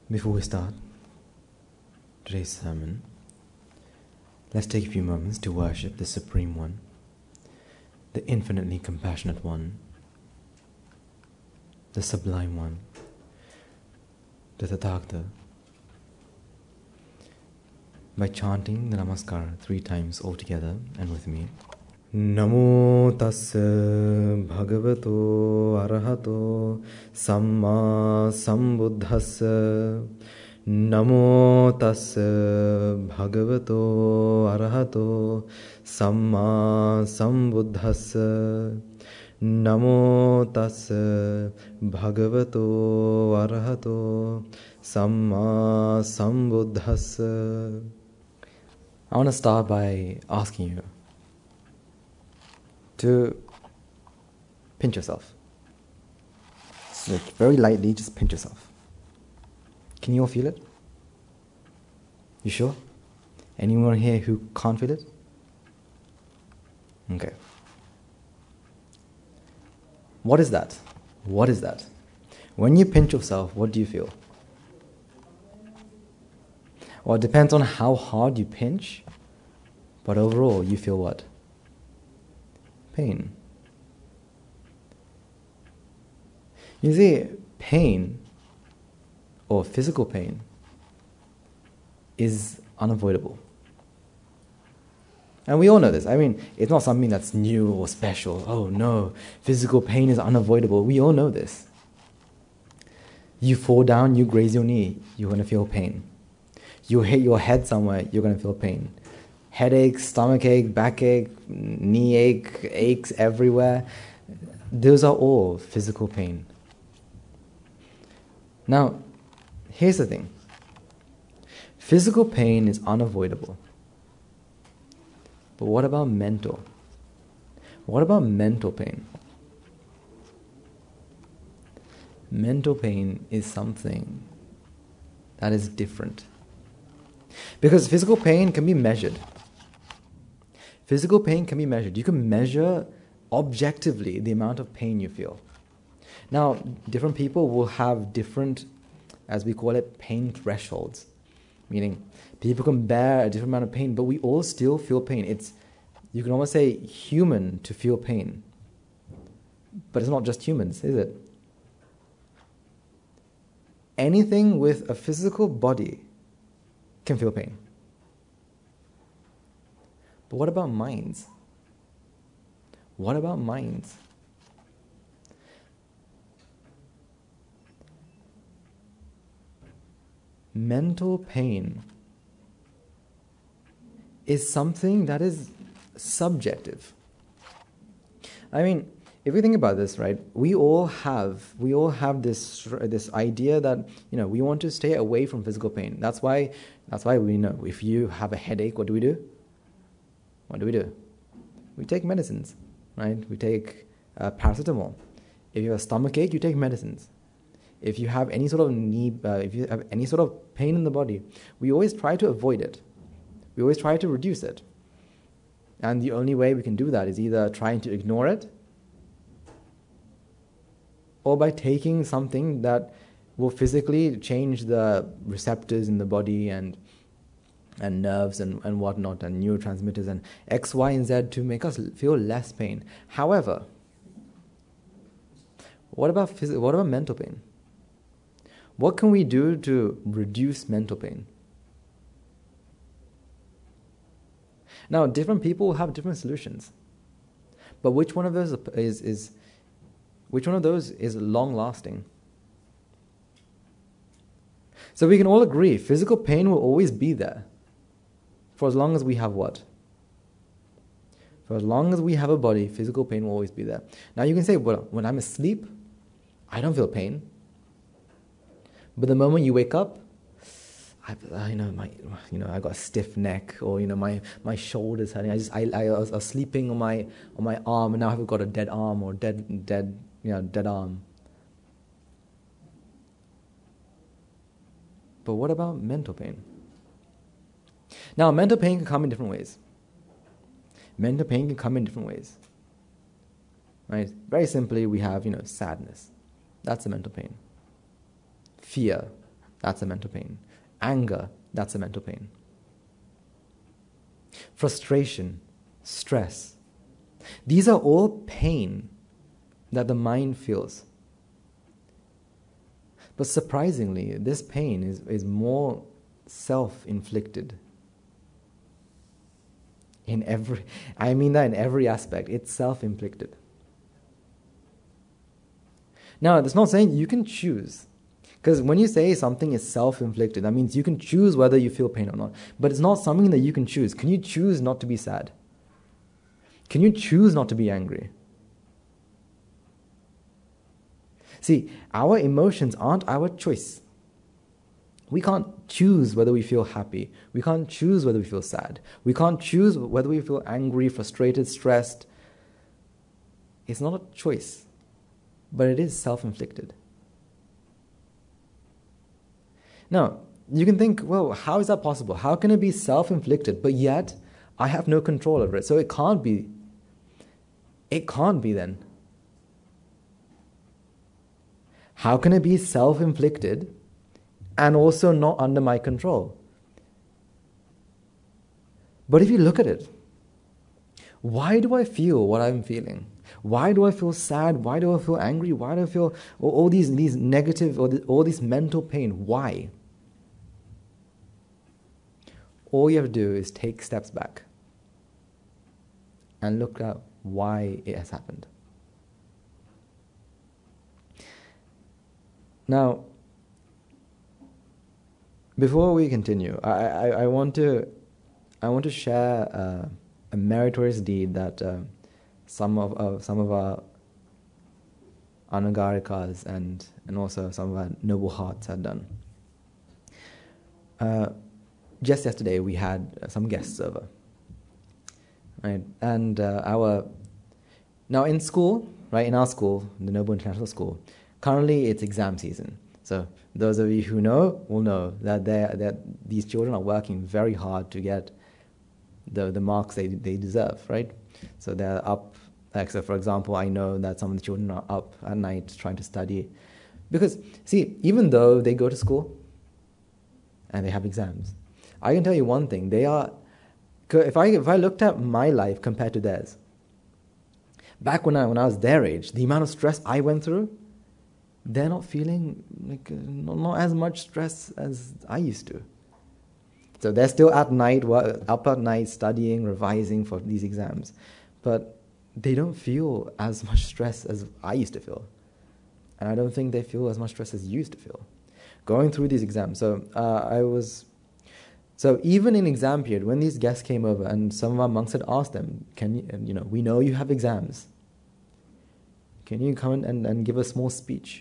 Before we start today's sermon, let's take a few moments to worship the Supreme One, the infinitely compassionate One, the Sublime One, the Tathagata, by chanting the Namaskar 3 times altogether and with me. Namo tassa bhagavato arahato samma sambuddhassa. Namo tassa bhagavato arahato samma sambuddhassa. Namo tassa bhagavato arahato samma sambuddhassa. I want to start by asking you to pinch yourself. So very lightly, just pinch yourself. Can you all feel it? You sure? Anyone here who can't feel it? Okay. What is that? What is that? When you pinch yourself, what do you feel? Well, it depends on how hard you pinch, but overall, you feel what? Pain. You see, pain, or physical pain, is unavoidable. And we all know this. I mean, it's not something that's new or special. Oh no, physical pain is unavoidable. We all know this. You fall down, you graze your knee, you're going to feel pain. You hit your head somewhere, you're going to feel pain. Headache, stomach ache, backache, knee ache, aches everywhere. Those are all physical pain. Now, here's the thing. Physical pain is unavoidable. But what about mental? What about mental pain? Mental pain is something that is different. Because physical pain can be measured. Physical pain can be measured. You can measure objectively the amount of pain you feel. Now, different people will have different, as we call it, pain thresholds. Meaning, people can bear a different amount of pain, but we all still feel pain. You can almost say human to feel pain. But it's not just humans, is it? Anything with a physical body can feel pain. But what about minds? What about minds? Mental pain is something that is subjective. I mean, if you think about this, right, we all have this idea that, we want to stay away from physical pain. That's why we know if you have a headache, what do we do? What do? We take medicines, right? We take paracetamol. If you have a stomach ache, you take medicines. If you have any sort of if you have any sort of pain in the body, we always try to avoid it. We always try to reduce it. And the only way we can do that is either trying to ignore it, or by taking something that will physically change the receptors in the body and nerves and whatnot, and neurotransmitters and X, Y, and Z to make us feel less pain. However, what about mental pain? What can we do to reduce mental pain? Now, different people have different solutions, but which one of those is long-lasting? So we can all agree, physical pain will always be there. For as long as we have what? For as long as we have a body, physical pain will always be there. Now you can say, well, when I'm asleep, I don't feel pain. But the moment you wake up, I got a stiff neck, or my shoulders hurting. I was sleeping on my arm, and now I've got a dead arm or dead arm. But what about mental pain? Now, mental pain can come in different ways. Right? Very simply, we have, sadness. That's a mental pain. Fear. That's a mental pain. Anger, that's a mental pain. Frustration, stress. These are all pain that the mind feels. But surprisingly, this pain is more self-inflicted. I mean that in every aspect. It's self-inflicted. Now, that's not saying you can choose. Because when you say something is self-inflicted, that means you can choose whether you feel pain or not. But it's not something that you can choose. Can you choose not to be sad? Can you choose not to be angry? See, our emotions aren't our choice. We can't choose whether we feel happy. We can't choose whether we feel sad. We can't choose whether we feel angry, frustrated, stressed. It's not a choice, but it is self-inflicted. Now, you can think, well, how is that possible? How can it be self-inflicted, but yet I have no control over it? So it can't be. It can't be then. How can it be self-inflicted and also not under my control? But if you look at it, why do I feel what I'm feeling? Why do I feel sad? Why do I feel angry? Why do I feel all these negative, all this mental pain? Why? All you have to do is take steps back and look at why it has happened. Now, before we continue, I want to share a meritorious deed that some of our Anugarikas and also some of our noble hearts had done. Just yesterday we had some guests over, right? And now in school, right, in our school, the Noble International School, currently it's exam season. So those of you who know will know that these children are working very hard to get the marks they deserve, right? So they're up. Like, so for example, I know that some of the children are up at night trying to study. Because, see, even though they go to school and they have exams, I can tell you one thing, if I looked at my life compared to theirs, back when I was their age, the amount of stress I went through, they're not feeling not as much stress as I used to. So they're still up at night studying, revising for these exams. But they don't feel as much stress as I used to feel. And I don't think they feel as much stress as you used to feel going through these exams. So even in exam period, when these guests came over and some of our monks had asked them, we know you have exams. Can you come and give a small speech?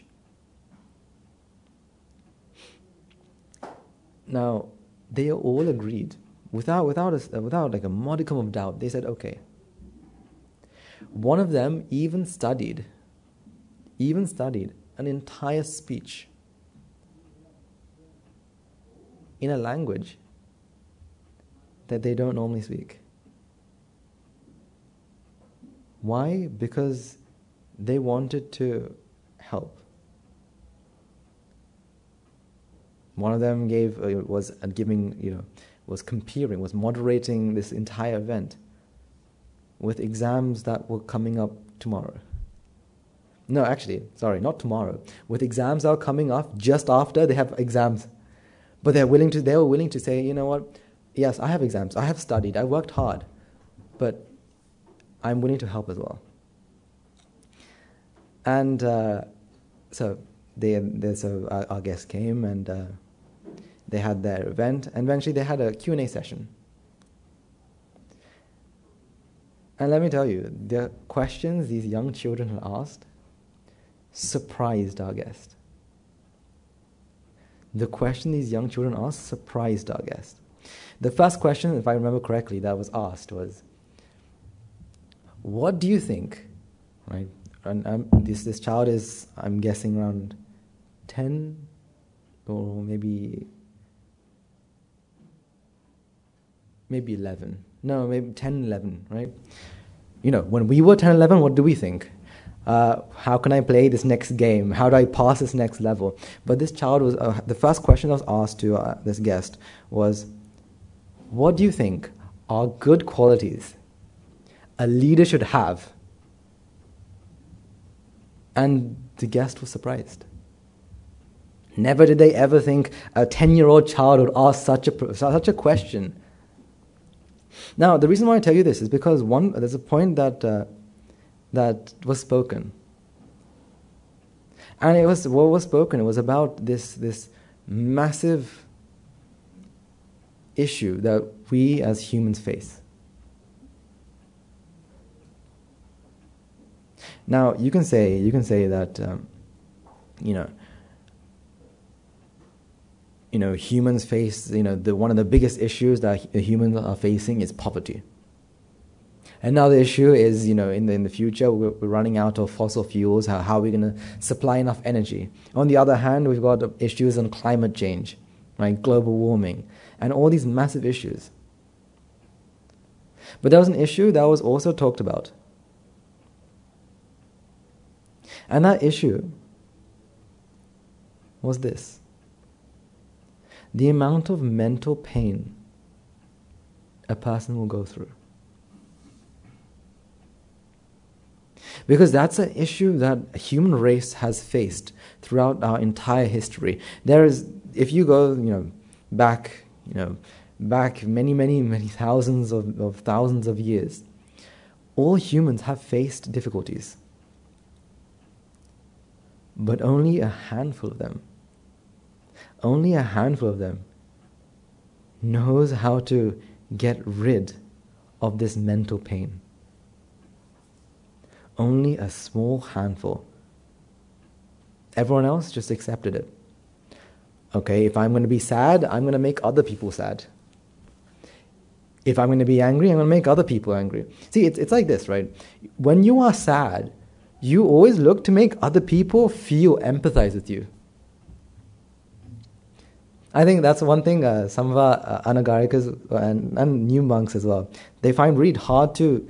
Now, they all agreed, without like a modicum of doubt. They said, okay. One of them even studied an entire speech in a language that they don't normally speak. Why? Because they wanted to help. One of them was moderating this entire event with exams that were coming up tomorrow. No, actually, sorry, not tomorrow. With exams that are coming up just after they have exams. But they were willing to say, you know what, yes, I have exams, I have studied, I worked hard, but I'm willing to help as well. And so our guests came and they had their event, and eventually they had a Q&A session. And let me tell you, the questions these young children had asked surprised our guest. The question these young children asked surprised our guest. The first question, if I remember correctly, that was asked was, what do you think, right? And this child is, I'm guessing, around 10 or maybe 11. No, maybe 10, 11, right? When we were 10, 11, what do we think? How can I play this next game? How do I pass this next level? But this child was, the first question that was asked to this guest was, what do you think are good qualities a leader should have? And the guest was surprised. Never did they ever think a 10-year-old child would ask such a question. Now, the reason why I tell you this is because there's a point that was spoken. And what was spoken, it was about this massive issue that we as humans face. Now, you can say that, humans face, one of the biggest issues that humans are facing is poverty. Another issue is, in the future, we're running out of fossil fuels. How are we going to supply enough energy? On the other hand, we've got issues on climate change, right? Global warming, and all these massive issues. But there was an issue that was also talked about. And that issue was this: the amount of mental pain a person will go through. Because that's an issue that the human race has faced throughout our entire history. If you go, back many thousands of years, all humans have faced difficulties. But only a handful of them knows how to get rid of this mental pain. Only a small handful. Everyone else just accepted it. Okay, if I'm going to be sad, I'm going to make other people sad. If I'm going to be angry, I'm going to make other people angry. See, it's like this, right? When you are sad, you always look to make other people empathize with you. I think that's one thing some of our Anagarikas and new monks as well, they find really hard to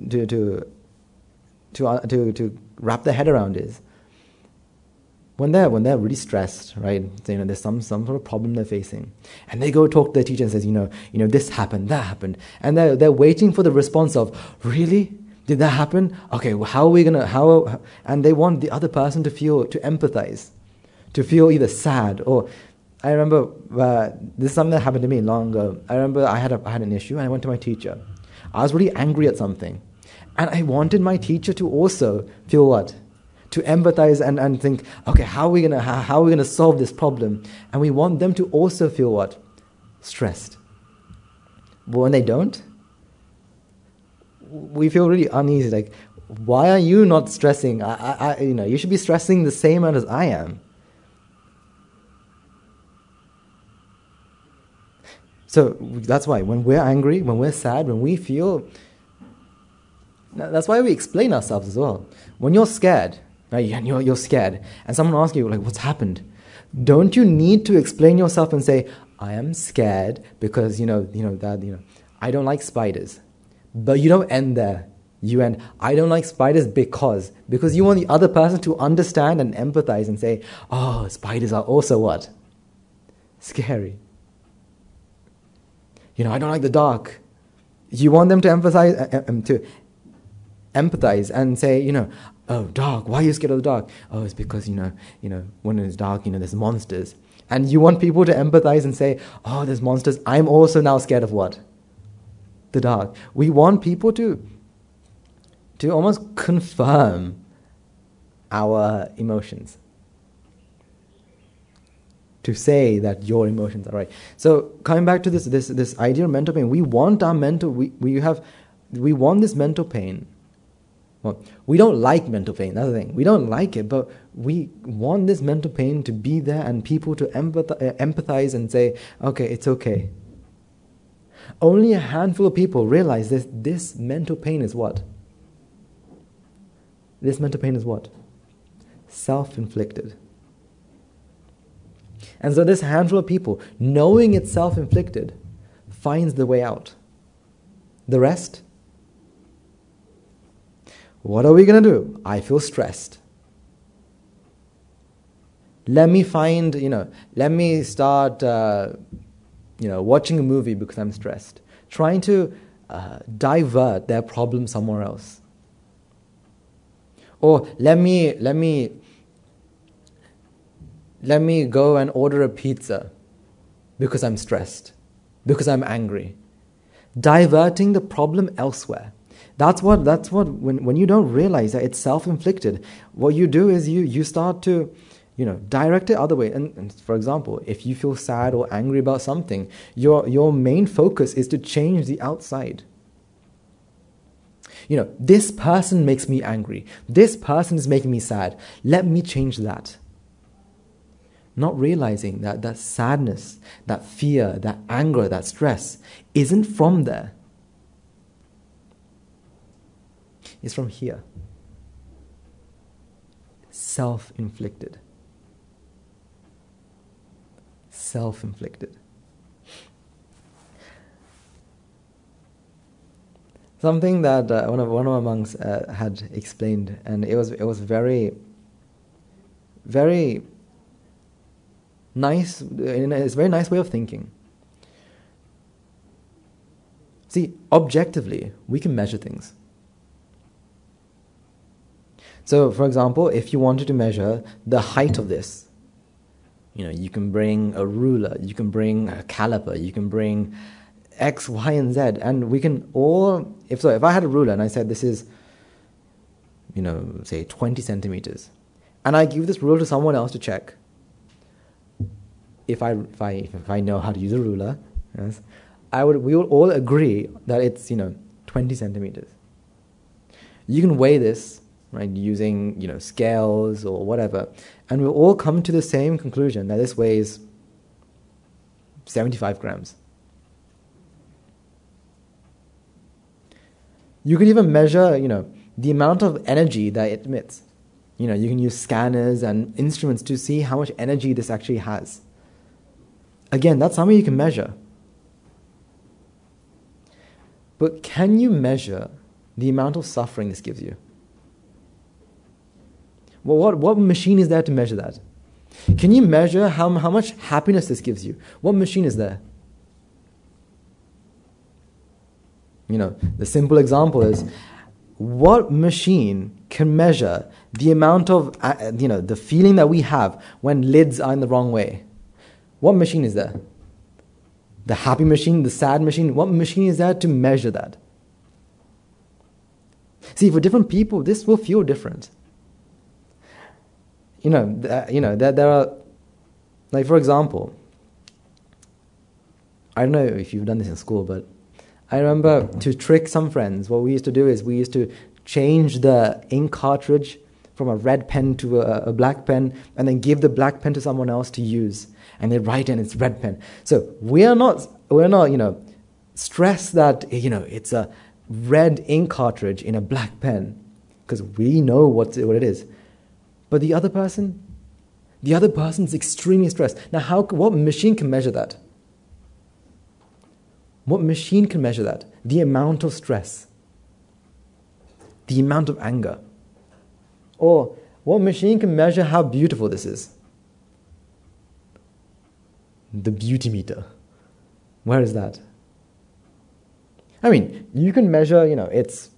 wrap their head around is when they're really stressed, right? So, there's some sort of problem they're facing, and they go talk to their teacher and says, this happened, that happened, and they're waiting for the response of, really? Did that happen? Okay, well, how are we gonna, and they want the other person to empathize, to feel either sad or, I remember, this is something that happened to me long ago. I remember I had an issue and I went to my teacher. I was really angry at something. And I wanted my teacher to also feel what? To empathize and think, okay, how are we gonna solve this problem? And we want them to also feel what? Stressed. But when they don't, we feel really uneasy. Like, why are you not stressing? You should be stressing the same amount as I am. So that's why when we're angry, when we're sad, when we feel, that's why we explain ourselves as well. When you're scared, right, and you're scared, and someone asks you, like, what's happened? Don't you need to explain yourself and say, I am scared because, I don't like spiders. But you don't end there. You end, I don't like spiders because you want the other person to understand and empathize and say, oh, spiders are also what? Scary. I don't like the dark. You want them to empathize and say, oh, dark, why are you scared of the dark? Oh, it's because, when it's dark, there's monsters. And you want people to empathize and say, oh, there's monsters. I'm also now scared of what? The dark. We want people to almost confirm our emotions. To say that your emotions are right. So coming back to this idea of mental pain, we want our mental we want this mental pain. Well, we don't like mental pain, that's the thing. We don't like it, but we want this mental pain to be there and people to empathize and say, okay, it's okay. Only a handful of people realize this mental pain is what? This mental pain is what? Self-inflicted. And so this handful of people, knowing it's self-inflicted, finds the way out. The rest? What are we going to do? I feel stressed. Let me start, watching a movie because I'm stressed. Trying to divert their problem somewhere else. Or let me go and order a pizza because I'm stressed, because I'm angry. Diverting the problem elsewhere. That's what when you don't realize that it's self-inflicted, what you do is you start to direct it other way. And for example, if you feel sad or angry about something, your main focus is to change the outside. This person makes me angry. This person is making me sad. Let me change that. Not realizing that sadness, that fear, that anger, that stress isn't from there. It's from here. Self-inflicted. Self-inflicted. Something that one of my monks had explained, and it was very, very nice. It's a very nice way of thinking. See, objectively, we can measure things. So, for example, if you wanted to measure the height of this, you can bring a ruler, you can bring a caliper, you can bring X, Y, and Z, and we can all, if I had a ruler and I said this is, say 20 centimeters, and I give this ruler to someone else to check, if I know how to use a ruler, yes, we would all agree that it's 20 centimeters. You can weigh this, right, using scales or whatever, and we'll all come to the same conclusion that this weighs 75 grams. You could even measure, the amount of energy that it emits. You can use scanners and instruments to see how much energy this actually has. Again, that's something you can measure. But can you measure the amount of suffering this gives you? Well, what machine is there to measure that? Can you measure how much happiness this gives you? What machine is there? The simple example is, what machine can measure the amount of, the feeling that we have when lids are in the wrong way? What machine is there? The happy machine, the sad machine? What machine is there to measure that? See, for different people, this will feel different. There are, like, for example, I don't know if you've done this in school, but I remember to trick some friends, what we used to do is we used to change the ink cartridge from a red pen to a black pen, and then give the black pen to someone else to use, and they write in its red pen. So we're not stressed that it's a red ink cartridge in a black pen, because we know what it is. But the other person's extremely stressed. Now, what machine can measure that? What machine can measure that? The amount of stress, the amount of anger. Or what machine can measure how beautiful this is? The beauty meter. Where is that? I mean, you can measure, its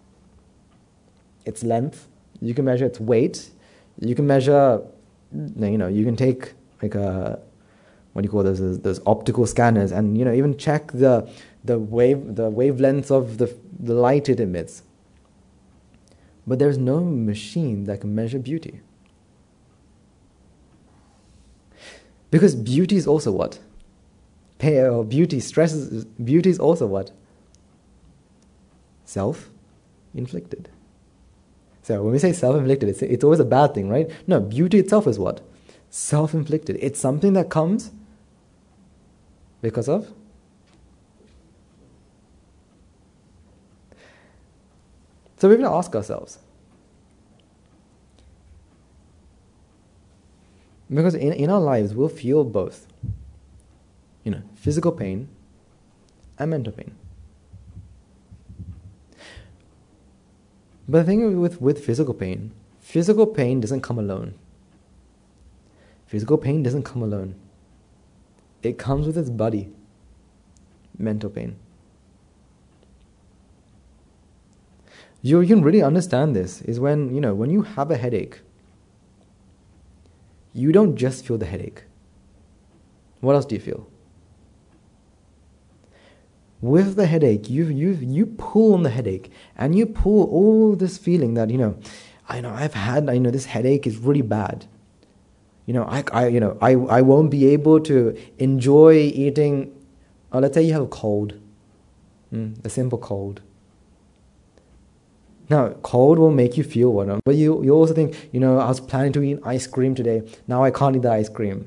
length. You can measure its weight. You can measure, you can take like what do you call those optical scanners, and even check the wavelengths of the light it emits. But there's no machine that can measure beauty. Because beauty is also what? Beauty is also what? Self-inflicted. So when we say self-inflicted, it's always a bad thing, right? No, beauty itself is what? Self-inflicted. It's something that comes because of so we have to ask ourselves, because in our lives we'll feel both, physical pain and mental pain. But the thing with physical pain doesn't come alone. Physical pain doesn't come alone. It comes with its buddy, mental pain. You can really understand this is when you have a headache, you don't just feel the headache. What else do you feel? With the headache, you pull on the headache, and you pull all this feeling that I know this headache is really bad. I won't be able to enjoy eating. Let's say you have a cold, a simple cold. Now, cold will make you feel whatever, but you also think, I was planning to eat ice cream today. Now I can't eat the ice cream.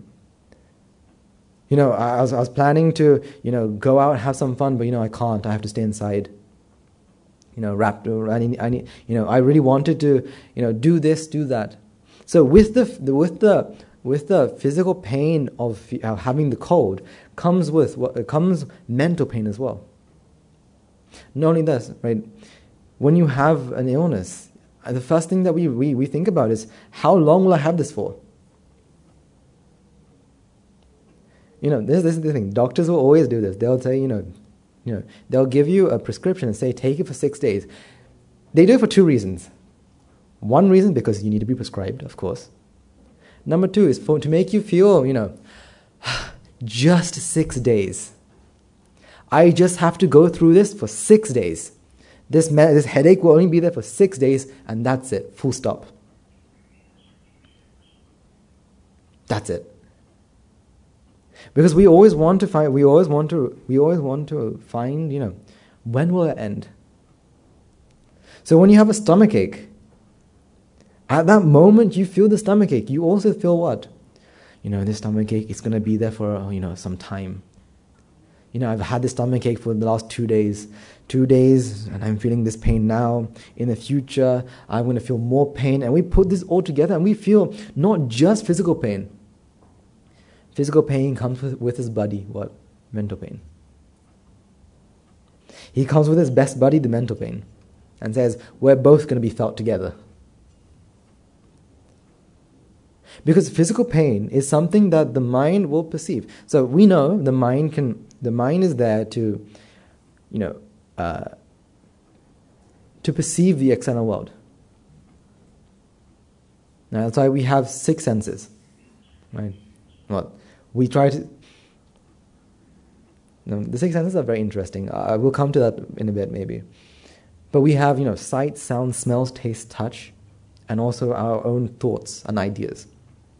I was planning to, go out and have some fun, but I can't. I have to stay inside. Wrapped. I really wanted to, do this, do that. So with the physical pain of having the cold comes mental pain as well. Not only this, right? When you have an illness, the first thing that we think about is, how long will I have this for? This is the thing. Doctors will always do this. They'll say, they'll give you a prescription and say, take it for 6 days. They do it for 2 reasons. One reason, because you need to be prescribed, of course. Number 2 is to make you feel, just 6 days. I just have to go through this for 6 days. This headache will only be there for 6 days, and that's it. Full stop. That's it. Because we always want to find, when will it end? So when you have a stomach ache, at that moment you feel the stomach ache. You also feel what? This stomach ache is going to be there for, some time. I've had this stomach ache for the last 2 days. 2 days, and I'm feeling this pain now. In the future, I'm going to feel more pain. And we put this all together, and we feel not just physical pain. Physical pain comes with his buddy, what? Mental pain. He comes with his best buddy, the mental pain, and says, we're both going to be felt together. Because physical pain is something that the mind will perceive. So we know the mind is there to, to perceive the external world. Now, that's why we have 6 senses, right? Well, we try to. The 6 senses are very interesting. We'll come to that in a bit, maybe. But we have, sight, sound, smells, taste, touch, and also our own thoughts and ideas.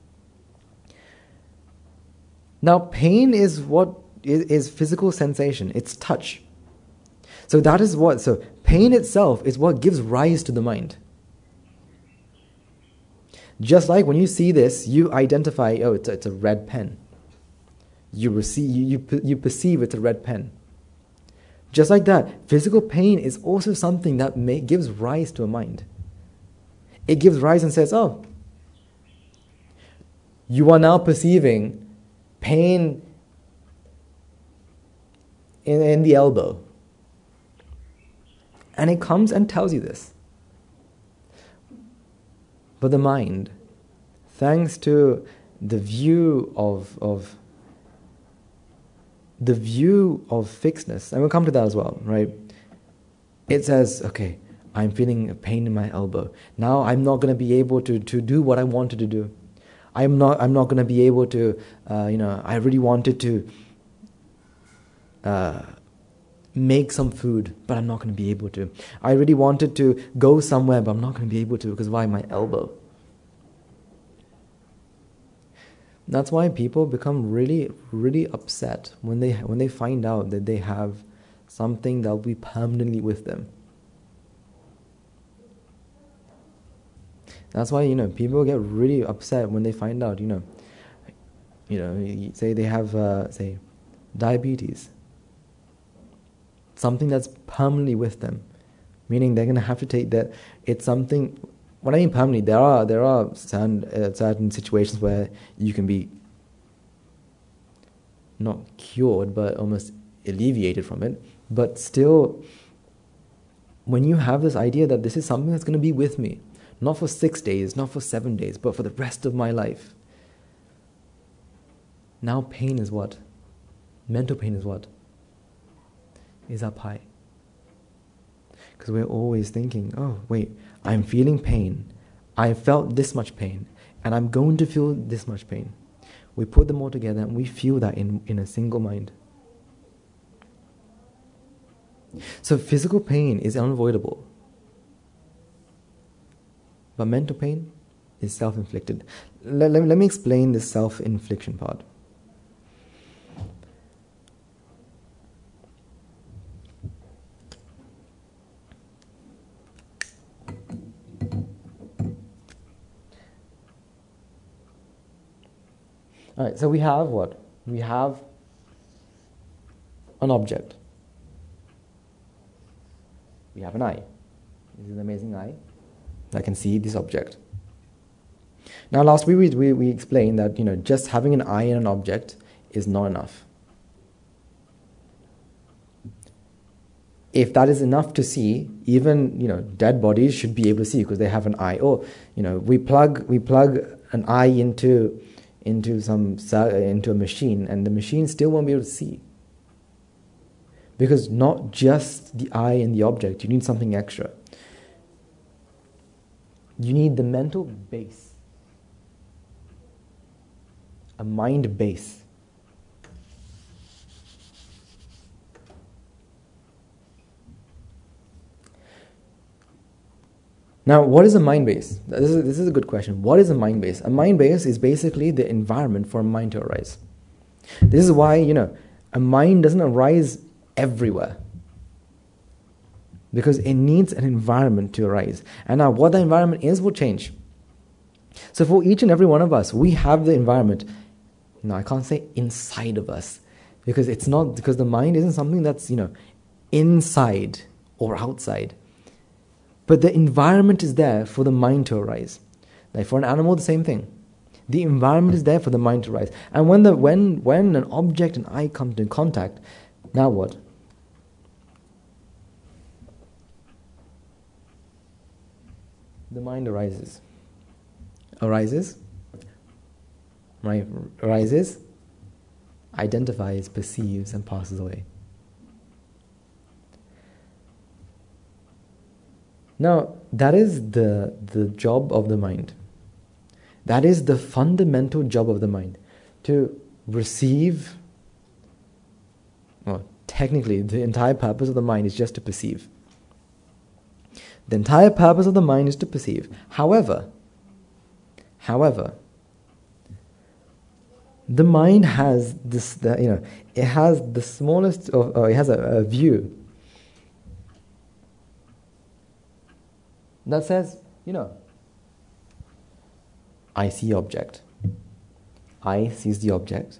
Now, pain is what is physical sensation. It's touch. So that is what. So pain itself is what gives rise to the mind. Just like when you see this, you identify, it's a red pen. You perceive it's a red pen. Just like that, physical pain is also something that gives rise to a mind. It gives rise and says, you are now perceiving pain in the elbow. And it comes and tells you this. But the mind, thanks to the view of fixedness, and we'll come to that as well, right? It says, okay, I'm feeling a pain in my elbow. Now I'm not going to be able to do what I wanted to do. I'm not going to be able to, I really wanted to make some food, but I'm not going to be able to. I really wanted to go somewhere, but I'm not going to be able to because why? My elbow. That's why people become really, really upset when they find out that they have something that will be permanently with them. That's why people get really upset when they find out say they have say diabetes, something that's permanently with them, meaning they're going to have to take that. It's something. What I mean permanently, there are certain situations where you can be not cured, but almost alleviated from it. But still, when you have this idea that this is something that's going to be with me, not for 6 days, not for 7 days, but for the rest of my life. Now pain is what? Mental pain is what? Is up high. Because we're always thinking, oh, wait, I'm feeling pain. I felt this much pain, and I'm going to feel this much pain. We put them all together and we feel that in a single mind. So physical pain is unavoidable. But mental pain is self-inflicted. Let me explain this self-infliction part. Alright, so we have what? We have an object. We have an eye. This is an amazing eye. I can see this object. Now last week we explained that just having an eye and an object is not enough. If that is enough to see, even dead bodies should be able to see because they have an eye. Or we plug an eye into a machine, and the machine still won't be able to see. Because not just the eye and the object, you need something extra. You need the mental base, a mind base. Now, what is a mind base? This is a good question. What is a mind base? A mind base is basically the environment for a mind to arise. This is why, a mind doesn't arise everywhere. Because it needs an environment to arise. And now what the environment is will change. So for each and every one of us, we have the environment. Now I can't say inside of us. Because the mind isn't something that's, inside or outside. But the environment is there for the mind to arise. Like for an animal, the same thing. The environment is there for the mind to arise. And when an object and eye come in contact, now what? The mind arises. Arises, identifies, perceives, and passes away. Now, that is the job of the mind. That is the fundamental job of the mind. To receive, well, technically, the entire purpose of the mind is just to perceive. The entire purpose of the mind is to perceive. However, the mind has this, it has the smallest, it has a view that says, I see object. I sees the object.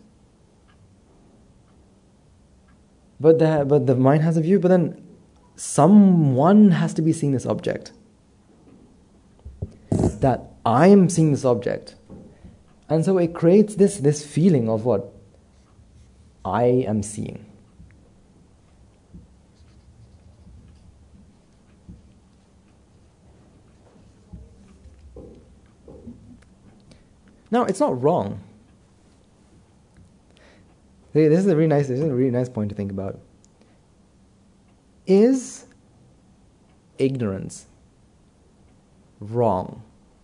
But the mind has a view, but then someone has to be seeing this object. That I am seeing this object. And so it creates this feeling of what? I am seeing. Now, it's not wrong. This is a really nice point to think about. Is ignorance wrong?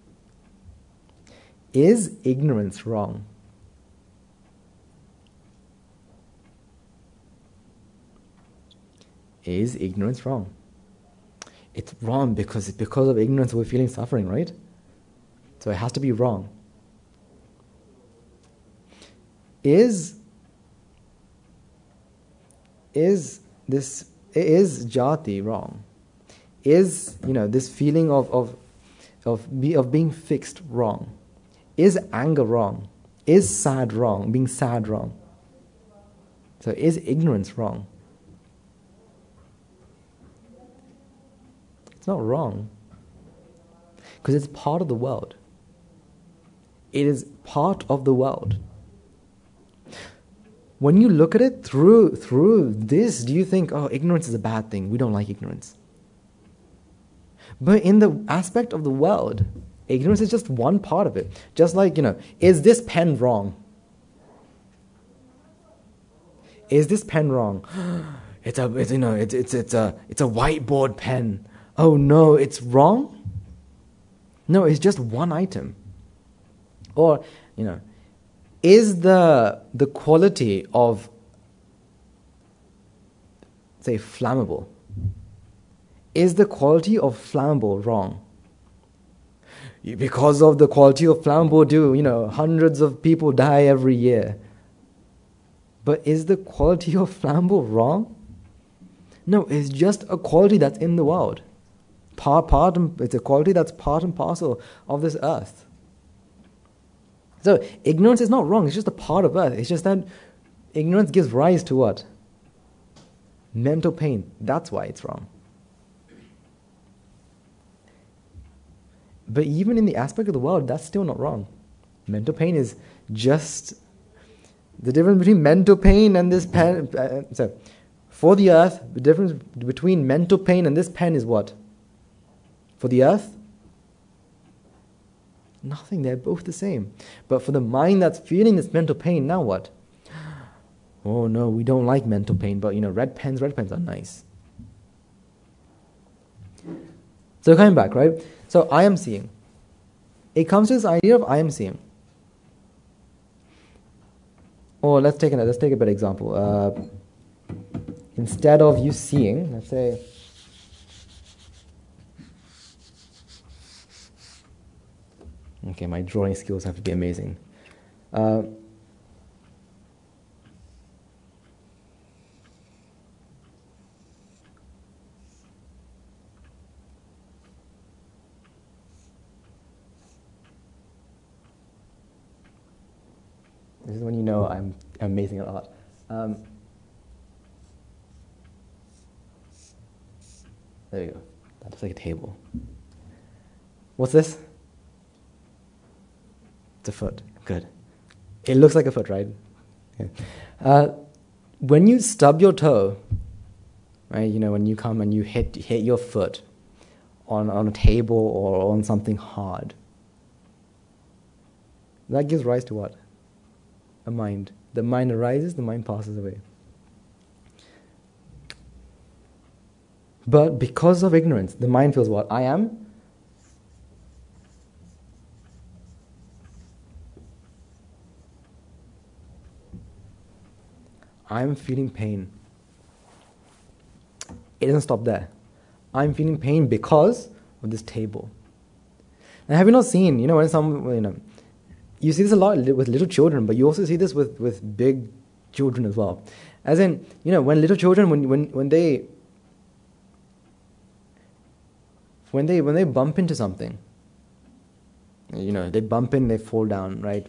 Is ignorance wrong? Is ignorance wrong? It's wrong because of ignorance we're feeling suffering, right? So it has to be wrong. Is jati wrong? Is this feeling of being fixed wrong? Is anger wrong? Is sad wrong? Being sad wrong? So is ignorance wrong? It's not wrong. Because it's part of the world. It is part of the world. When you look at it through this, do you think, oh, ignorance is a bad thing, we don't like ignorance? But in the aspect of the world, ignorance is just one part of it. Just like, is this pen wrong? Is this pen wrong? It's a whiteboard pen. Oh no, it's wrong? No, it's just one item. Or, is the quality of, say, flammable, is the quality of flammable wrong? Because of the quality of flammable, hundreds of people die every year. But is the quality of flammable wrong? No, it's just a quality that's in the world. It's a quality that's part and parcel of this earth. So ignorance is not wrong, it's just a part of earth. It's just that ignorance gives rise to what? Mental pain. That's why it's wrong. But even in the aspect of the world, that's still not wrong. Mental pain is just the difference between mental pain and this pen. For the earth, the difference between mental pain and this pen is what? For the earth? Nothing. They're both the same. But for the mind that's feeling this mental pain, now what? Oh no, we don't like mental pain, but red pens are nice. So coming back, right? So I am seeing. It comes to this idea of I am seeing. Or let's take a better example. Instead of you seeing, let's say, okay, my drawing skills have to be amazing. This is when you know I'm amazing at art. There you go. That looks like a table. What's this? It's a foot. Good. It looks like a foot, right? Yeah. When you stub your toe, right? When you come and you hit your foot on a table or on something hard, that gives rise to what? A mind. The mind arises, the mind passes away. But because of ignorance, the mind feels what? I am. I'm feeling pain. It doesn't stop there. I'm feeling pain because of this table. And have you not seen, when you see this a lot with little children, but you also see this with big children as well. As in, when little children, when they bump into something, they bump in, they fall down, right?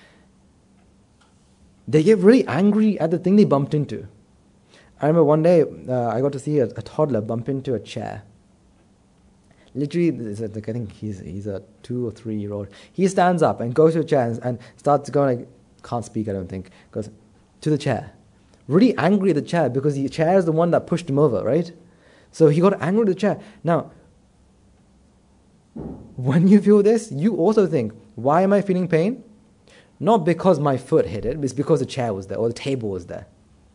They get really angry at the thing they bumped into. I remember one day I got to see a toddler bump into a chair. Literally, I think he's a 2 or 3 year old. He stands up and goes to a chair and starts going, can't speak, I don't think, goes to the chair. Really angry at the chair because the chair is the one that pushed him over, right? So he got angry at the chair. Now, when you feel this, you also think, why am I feeling pain? Not because my foot hit it, it's because the chair was there or the table was there.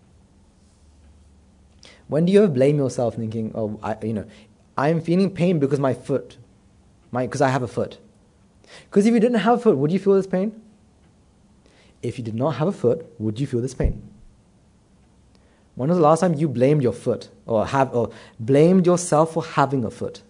When do you ever blame yourself thinking, oh, I'm feeling pain because because I have a foot? Because if you didn't have a foot, would you feel this pain? If you did not have a foot, would you feel this pain? When was the last time you blamed your foot or blamed yourself for having a foot?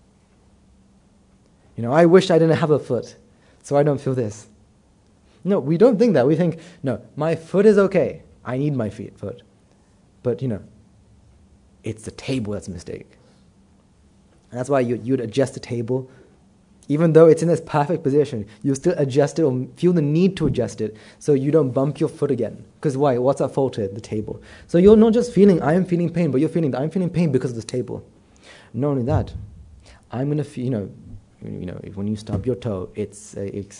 I wish I didn't have a foot, so I don't feel this. No, we don't think that. We think, no, my foot is okay. I need my foot. But, it's the table that's a mistake. And that's why you'd adjust the table. Even though it's in this perfect position, you still adjust it or feel the need to adjust it so you don't bump your foot again. Because why? What's at fault here? The table. So you're not just feeling, I am feeling pain, but you're feeling that I'm feeling pain because of this table. Not only that, I'm going to feel, when you stub your toe, it's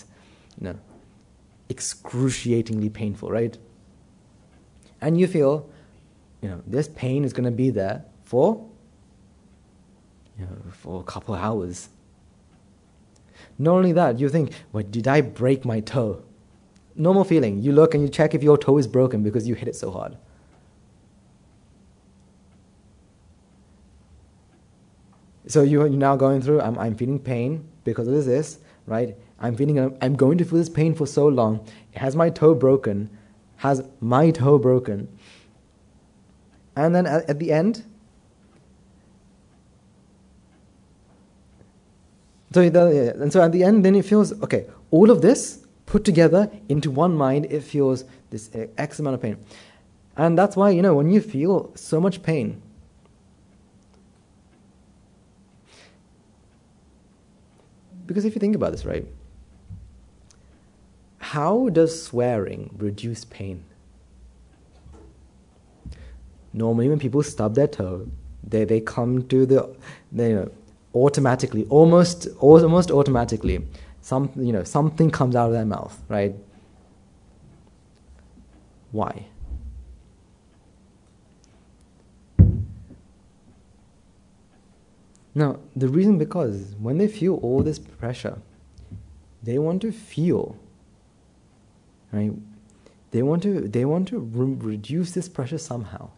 excruciatingly painful, right? And you feel, this pain is going to be there for, for a couple of hours. Not only that, you think, "What, did I break my toe?" Normal feeling. You look and you check if your toe is broken because you hit it so hard. So you're now going through, I'm feeling pain because of this, right? I'm going to feel this pain for so long. Has my toe broken? Has my toe broken? And then at the end, so at the end, then it feels, okay, all of this put together into one mind, it feels this X amount of pain. And that's why, when you feel so much pain, because if you think about this, right, how does swearing reduce pain? Normally when people stub their toe, they come to automatically, almost automatically, something comes out of their mouth, right? Why? Now, the reason because when they feel all this pressure, they want to feel, right? They want to reduce this pressure somehow.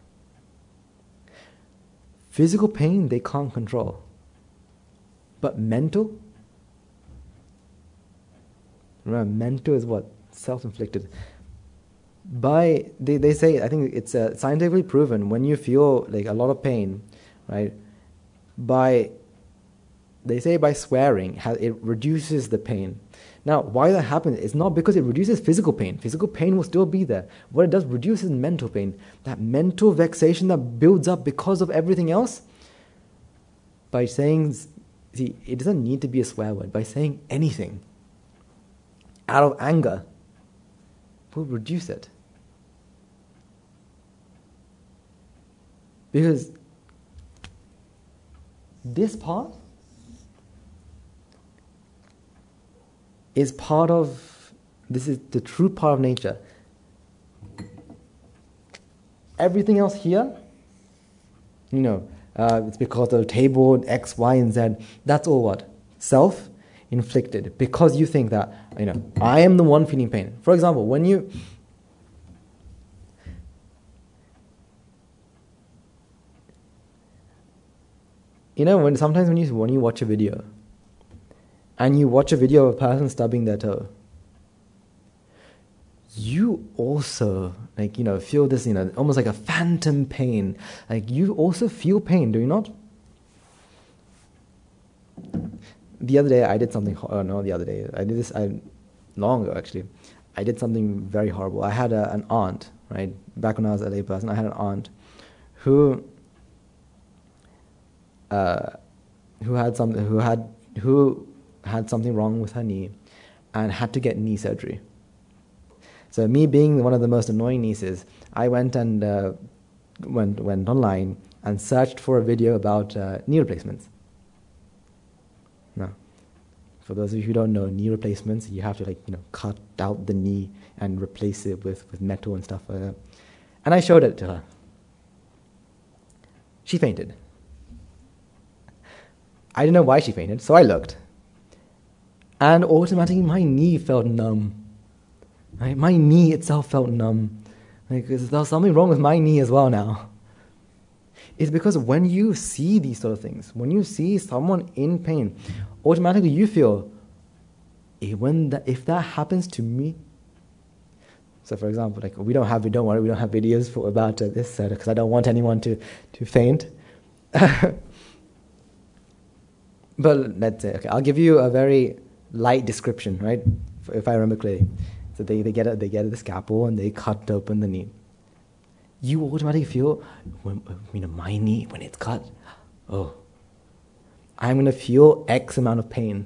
Physical pain they can't control, but mental. Remember, mental is what? Self-inflicted. They say, I think it's scientifically proven, when you feel like a lot of pain, right? They say by swearing, it reduces the pain. Now, why that happens, it's not because it reduces physical pain. Physical pain will still be there. What it does reduces mental pain. That mental vexation that builds up because of everything else. By saying, see, it doesn't need to be a swear word. By saying anything out of anger will reduce it. Because this part is this is the true part of nature. Everything else here, it's because of the table, X, Y, and Z. That's all what? Self-inflicted. Because you think that, I am the one feeling pain. For example, when sometimes when you watch a video, and you watch a video of a person stubbing their toe, you also feel this almost like a phantom pain. Like you also feel pain, do you not? The other day I did something. Not the other day. I did this long ago actually. I did something very horrible. I had an aunt, right? Back when I was a lay person, I had an aunt who had something wrong with her knee and had to get knee surgery. So me being one of the most annoying nieces, I went and went online and searched for a video about knee replacements. Now, for those of you who don't know, knee replacements, you have to cut out the knee and replace it with metal and stuff like that. And I showed it to her. She fainted. I didn't know why she fainted, so I looked. And automatically my knee felt numb. Right? My knee itself felt numb. Because there's something wrong with my knee as well now. It's because when you see these sort of things, when you see someone in pain, automatically you feel, if that happens to me. So for example, don't worry, we don't have videos about this because I don't want anyone to faint. But let's say, okay, I'll give you a very light description, right? If I remember clearly. So they get the scalpel and they cut open the knee. You automatically feel, my knee, when it's cut, I'm going to feel X amount of pain.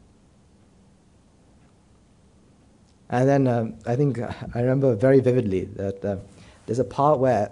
And then I think I remember very vividly that there's a part where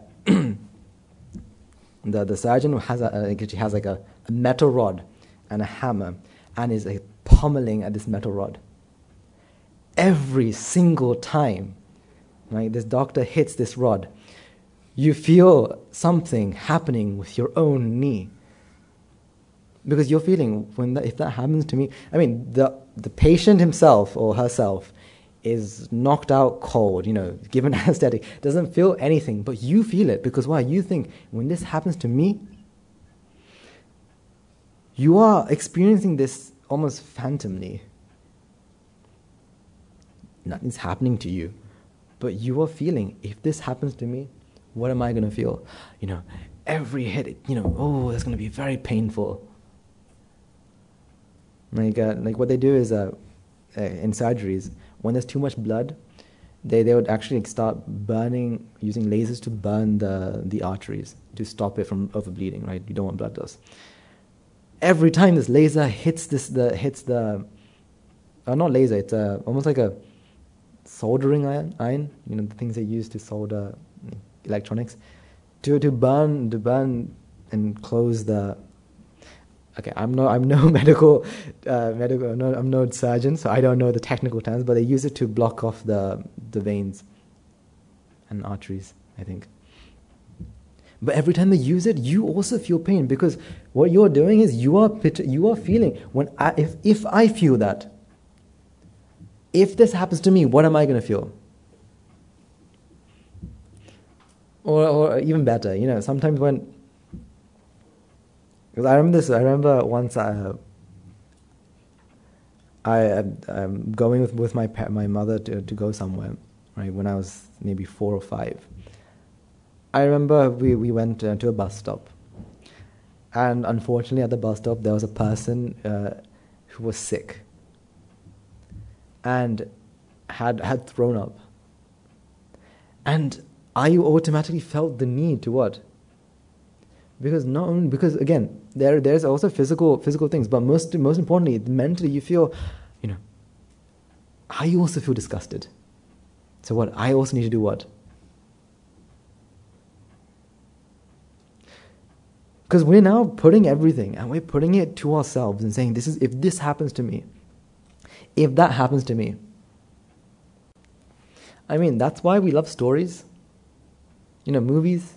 the surgeon has a metal rod and a hammer and is pummeling at this metal rod. Every single time, right, this doctor hits this rod, you feel something happening with your own knee. Because you're feeling, if that happens to me, I mean, the patient himself or herself is knocked out cold, given anesthetic, doesn't feel anything, but you feel it. Because why? You think, when this happens to me, you are experiencing this almost phantomly. Nothing's happening to you, but you are feeling, if this happens to me, what am I going to feel? Every hit, oh, that's going to be very painful. Like what they do is, in surgeries, when there's too much blood, they would actually start burning, using lasers to burn the arteries to stop it from overbleeding, right? You don't want blood loss. Every time this laser hits not laser, it's almost like a soldering iron, the things they use to solder electronics, to burn and close the. Okay, I'm no medical, I'm no surgeon, so I don't know the technical terms, but they use it to block off the veins and arteries, I think. But every time they use it, you also feel pain, because what you're doing is you are feeling, if I feel that, if this happens to me, what am I going to feel? Or even better, sometimes when. Because I remember once I'm going with my mother to go somewhere, right? When I was maybe 4 or 5. I remember we went to a bus stop, and unfortunately at the bus stop there was a person who was sick and had thrown up, and I automatically felt the need to what? Because again, there's also physical things, but most importantly, mentally you feel, I also feel disgusted. So what? I also need to do what? Because we're now putting everything, and we're putting it to ourselves and saying, if this happens to me, if that happens to me. I mean, that's why we love stories, movies.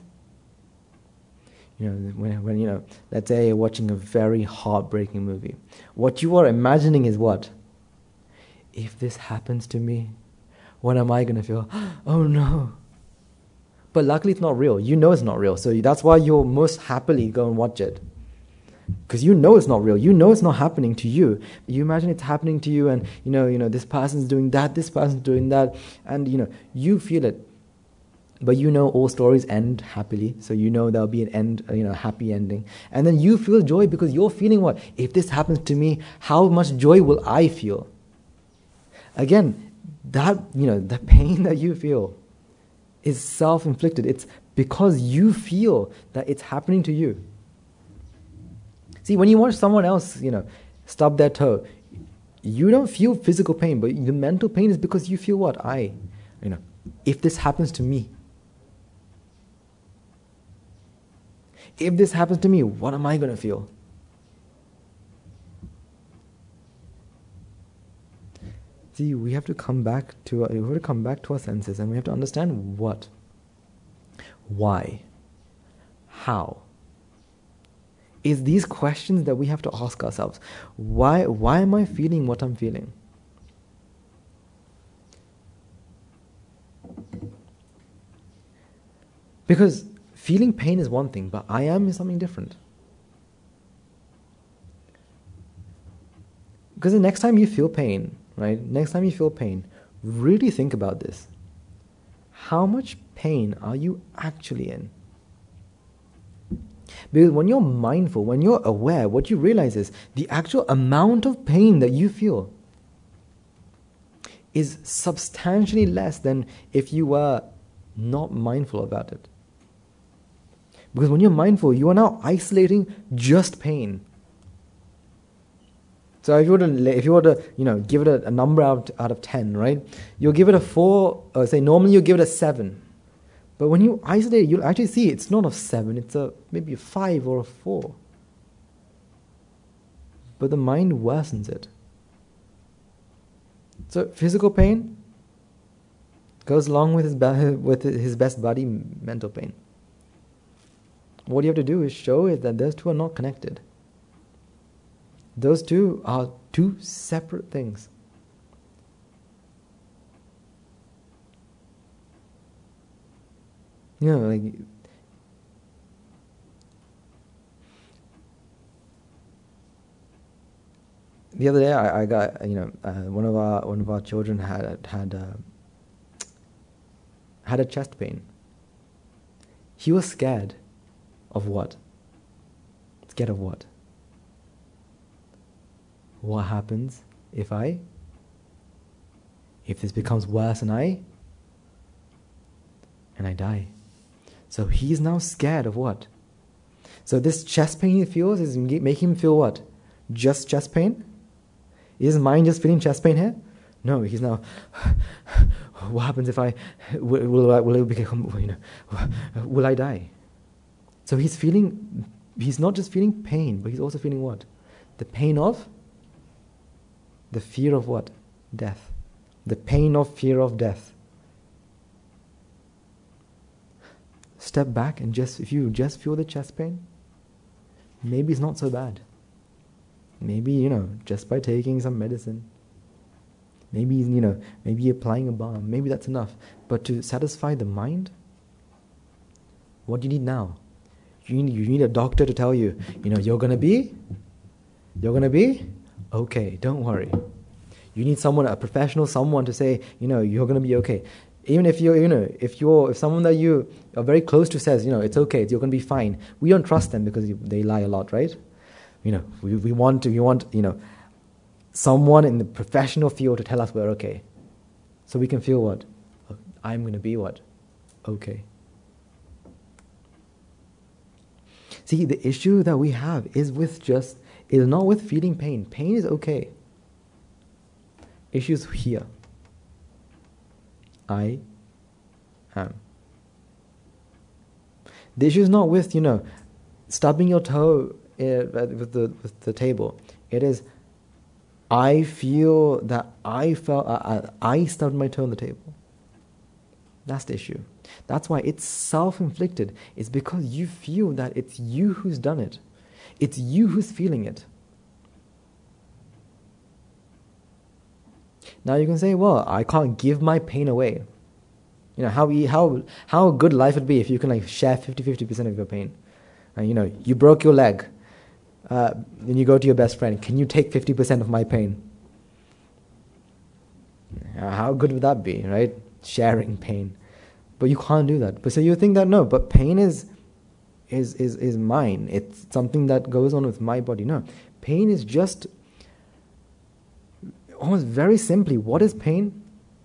When let's say you're watching a very heartbreaking movie, what you are imagining is what? If this happens to me, what am I going to feel? Oh no. But luckily it's not real. It's not real. So that's why you'll most happily go and watch it. Because it's not real. It's not happening to you. You imagine it's happening to you, and this person's doing that, this person's doing that, and you feel it. But all stories end happily, so there'll be an end, happy ending. And then you feel joy because you're feeling what? If this happens to me, how much joy will I feel? Again, that, the pain that you feel is self-inflicted. It's because you feel that it's happening to you. See, when you watch someone else, stub their toe, you don't feel physical pain, but the mental pain is because you feel what? If this happens to me, if this happens to me, what am I going to feel? See, we have to come back to our senses, and we have to understand what, why, how. Is these questions that we have to ask ourselves. Why am I feeling what I'm feeling? Because feeling pain is one thing, but I am is something different. Because the next time you feel pain, right? Next time you feel pain, really think about this. How much pain are you actually in? Because when you're mindful, when you're aware, what you realize is the actual amount of pain that you feel is substantially less than if you were not mindful about it. Because when you're mindful, you are now isolating just pain. So if you were to give it a number out of 10, right? You'll give it a 4. Say normally you give it a 7. But when you isolate, you'll actually see it's not a 7. It's maybe a 5 or a 4. But the mind worsens it. So physical pain goes along with his best buddy, mental pain. What you have to do is show it that those two are not connected. Those two are two separate things. You know, like the other day, I got one of our children had a chest pain. He was scared of what? Scared of what? What happens if this becomes worse and I die? So he's now scared of what? So this chest pain he feels is making him feel what? Just chest pain? Is his mind just feeling chest pain here? No, he's now, what happens if will it become, will I die? So he's not just feeling pain, but he's also feeling what? The pain of, the fear of what? Death. The pain of fear of death. Step back and if you just feel the chest pain, maybe it's not so bad. Maybe, just by taking some medicine, maybe applying a balm, maybe that's enough. But to satisfy the mind, what do you need now? You need a doctor to tell you, you're gonna be okay, don't worry. You need a professional, someone to say, you're gonna be okay. Even if if someone that you are very close to says, it's okay, you're gonna be fine. We don't trust them because they lie a lot, right? We want someone in the professional field to tell us we're okay. So we can feel what? I'm going to be what? Okay. See, the issue that we have is not with feeling pain. Pain is okay. Issues here. I am. The issue is not with, stubbing your toe with the table. It is, I feel that I stubbed my toe on the table. That's the issue. That's why it's self-inflicted. It's because you feel that it's you who's done it. It's you who's feeling it. Now you can say, well, I can't give my pain away. How good life would be if you can share 50% of your pain. You broke your leg. Then you go to your best friend, can you take 50% of my pain? How good would that be, right? Sharing pain. But you can't do that. But so you think that no, but pain is mine. It's something that goes on with my body. No. Pain is just almost very simply, what is pain?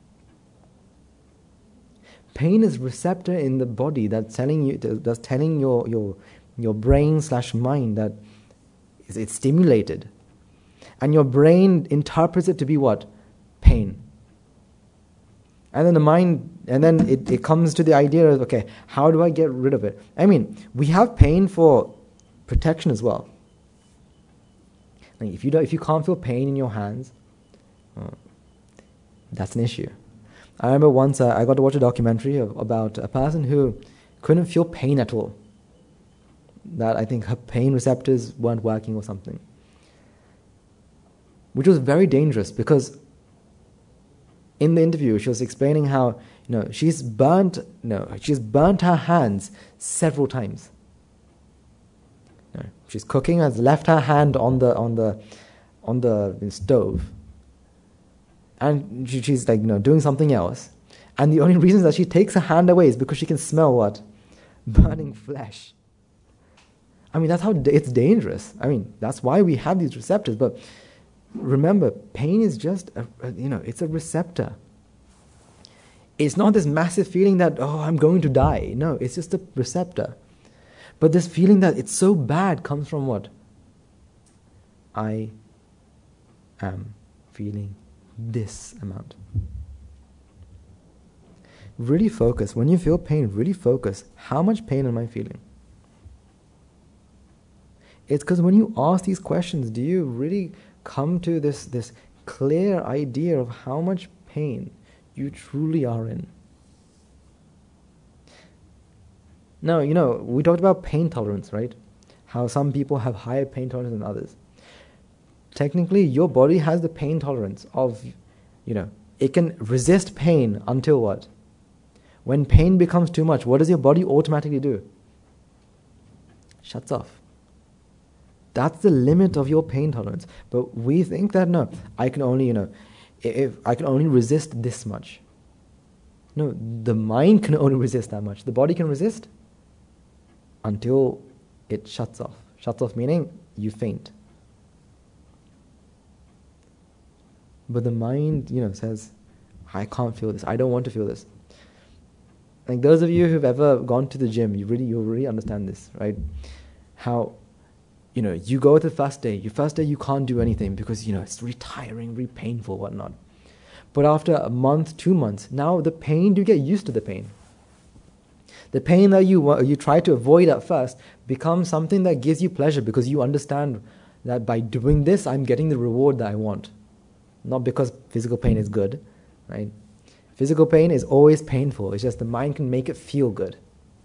Pain is receptor in the body that's telling your brain/mind that it's stimulated. And your brain interprets it to be what? Pain. And then the mind, and then it comes to the idea of, okay, how do I get rid of it? I mean, we have pain for protection as well. If you can't feel pain in your hands, that's an issue. I remember once I got to watch a documentary about a person who couldn't feel pain at all. That I think her pain receptors weren't working or something. Which was very dangerous because in the interview she was explaining how she's burnt her hands several times. She's cooking, has left her hand on the stove. And she's doing something else. And the only reason that she takes her hand away is because she can smell what? Burning flesh. I mean, that's how it's dangerous. I mean, that's why we have these receptors. But remember, pain is just, it's a receptor. It's not this massive feeling that, I'm going to die. No, it's just a receptor. But this feeling that it's so bad comes from what? I am feeling this amount. Really focus. When you feel pain, really focus. How much pain am I feeling? It's because when you ask these questions, do you really come to this clear idea of how much pain you truly are in? Now, we talked about pain tolerance, right? How some people have higher pain tolerance than others. technically your body has the pain tolerance of, it can resist pain until what? When pain becomes too much, what does your body automatically do? Shuts off. That's the limit of your pain tolerance. But we think that, no, I can only, if I can only resist this much. No, the mind can only resist that much. The body can resist until it shuts off. Shuts off meaning you faint. But the mind, says, I can't feel this. I don't want to feel this. Like those of you who've ever gone to the gym, you'll really understand this, right? How, you go the first day. Your first day you can't do anything because, it's really tiring, really painful, whatnot. But after a month, 2 months, now the pain, you get used to the pain. The pain that you try to avoid at first becomes something that gives you pleasure because you understand that by doing this, I'm getting the reward that I want. Not because physical pain is good, right? Physical pain is always painful. It's just the mind can make it feel good.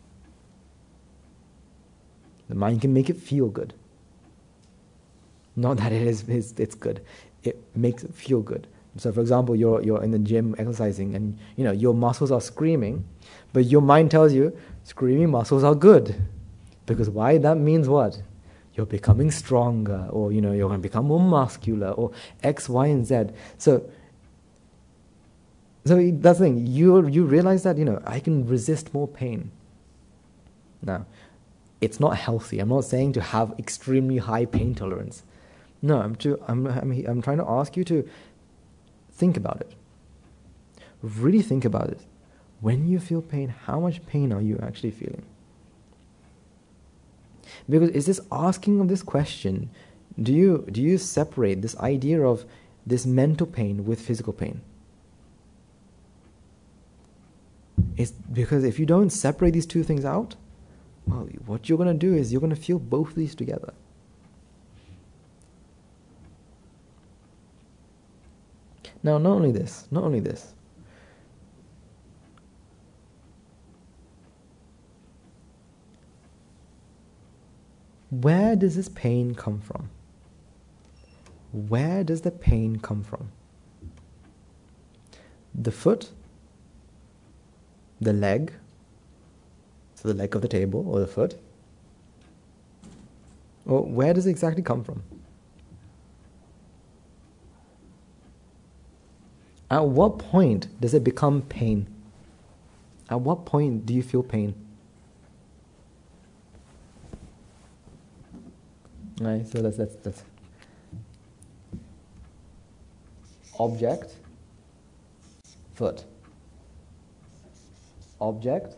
The mind can make it feel good. Not that it's good. It makes it feel good. So, for example, you're in the gym exercising, and your muscles are screaming, but your mind tells you screaming muscles are good, because why? That means what? You're becoming stronger, or you're going to become more muscular, or X, Y, and Z. So that's the thing. You realize that I can resist more pain. Now, it's not healthy. I'm not saying to have extremely high pain tolerance. No, I'm trying to ask you to think about it. Really think about it. When you feel pain, how much pain are you actually feeling? Because is this asking of this question, do you separate this idea of this mental pain with physical pain? It's because if you don't separate these two things out, well, what you're going to do is you're going to feel both these together. Now, not only this. Where does this pain come from? Where does the pain come from? The foot? The leg? So the leg of the table or the foot? Or where does it exactly come from? At what point does it become pain? At what point do you feel pain? Right, so let's object, foot. Object,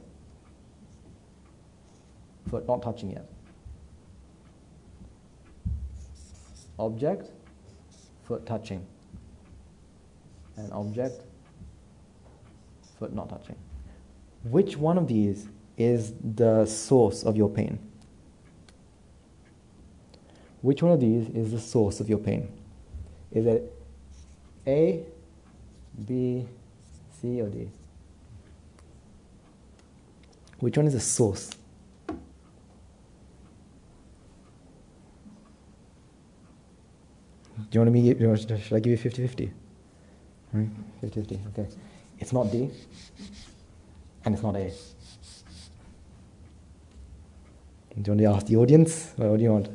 foot not touching yet. Object, foot touching. And object, foot not touching. Which one of these is the source of your pain? Which one of these is the source of your pain? Is it A, B, C, or D? Which one is the source? Do you want me? Should I give you 50-50? Right? 50-50, okay. It's not D, and it's not A. Do you want to ask the audience? Or what do you want?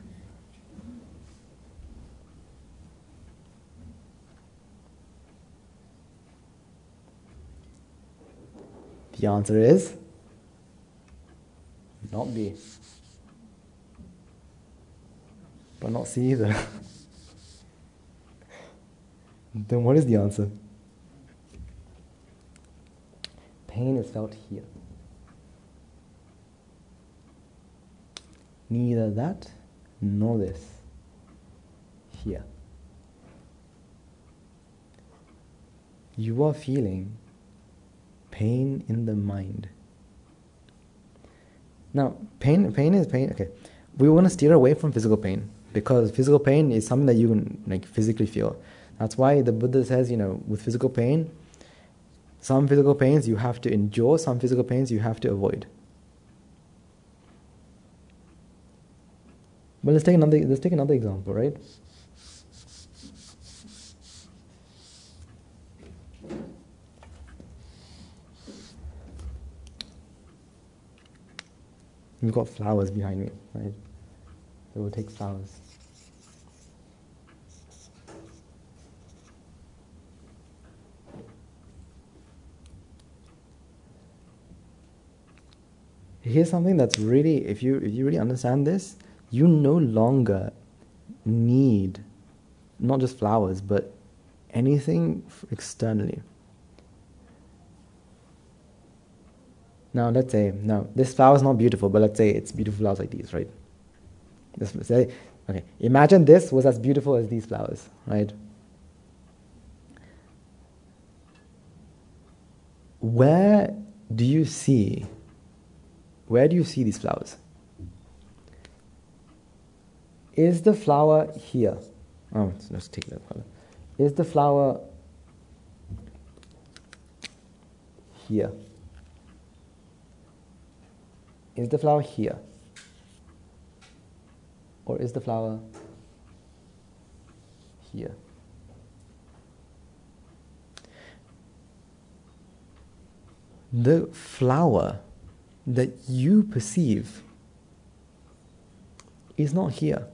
The answer is not B, but not C either. Then what is the answer? Pain is felt here. Neither that nor this. Here. You are feeling pain in the mind. Now, pain is pain. Okay, we want to steer away from physical pain because physical pain is something that you can physically feel. That's why the Buddha says, with physical pain, some physical pains you have to endure, some physical pains you have to avoid. But let's take another example, right? We've got flowers behind me, right? So we'll take flowers. Here's something that's really, if you really understand this, you no longer need not just flowers, but anything externally. Now, let's say, now, this flower is not beautiful, but let's say it's beautiful flowers like these, right? Okay, imagine this was as beautiful as these flowers, right? Where do you see these flowers? Is the flower here? Oh, let's take that color. Is the flower here? Is the flower here? Or is the flower here? The flower that you perceive is not here.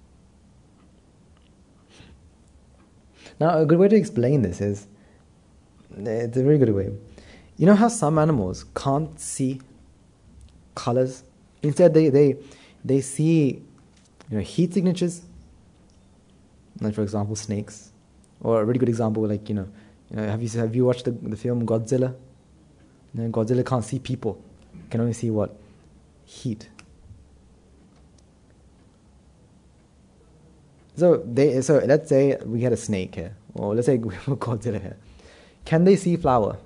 Now, a good way to explain this is, it's a very good way. You know how some animals can't see colors? Instead, they see, heat signatures. Like, for example, snakes. Or a really good example, like, have you watched the film Godzilla? Godzilla can't see people. Can only see what? Heat. So let's say we had a snake here, or let's say we have Godzilla here. Can they see flower?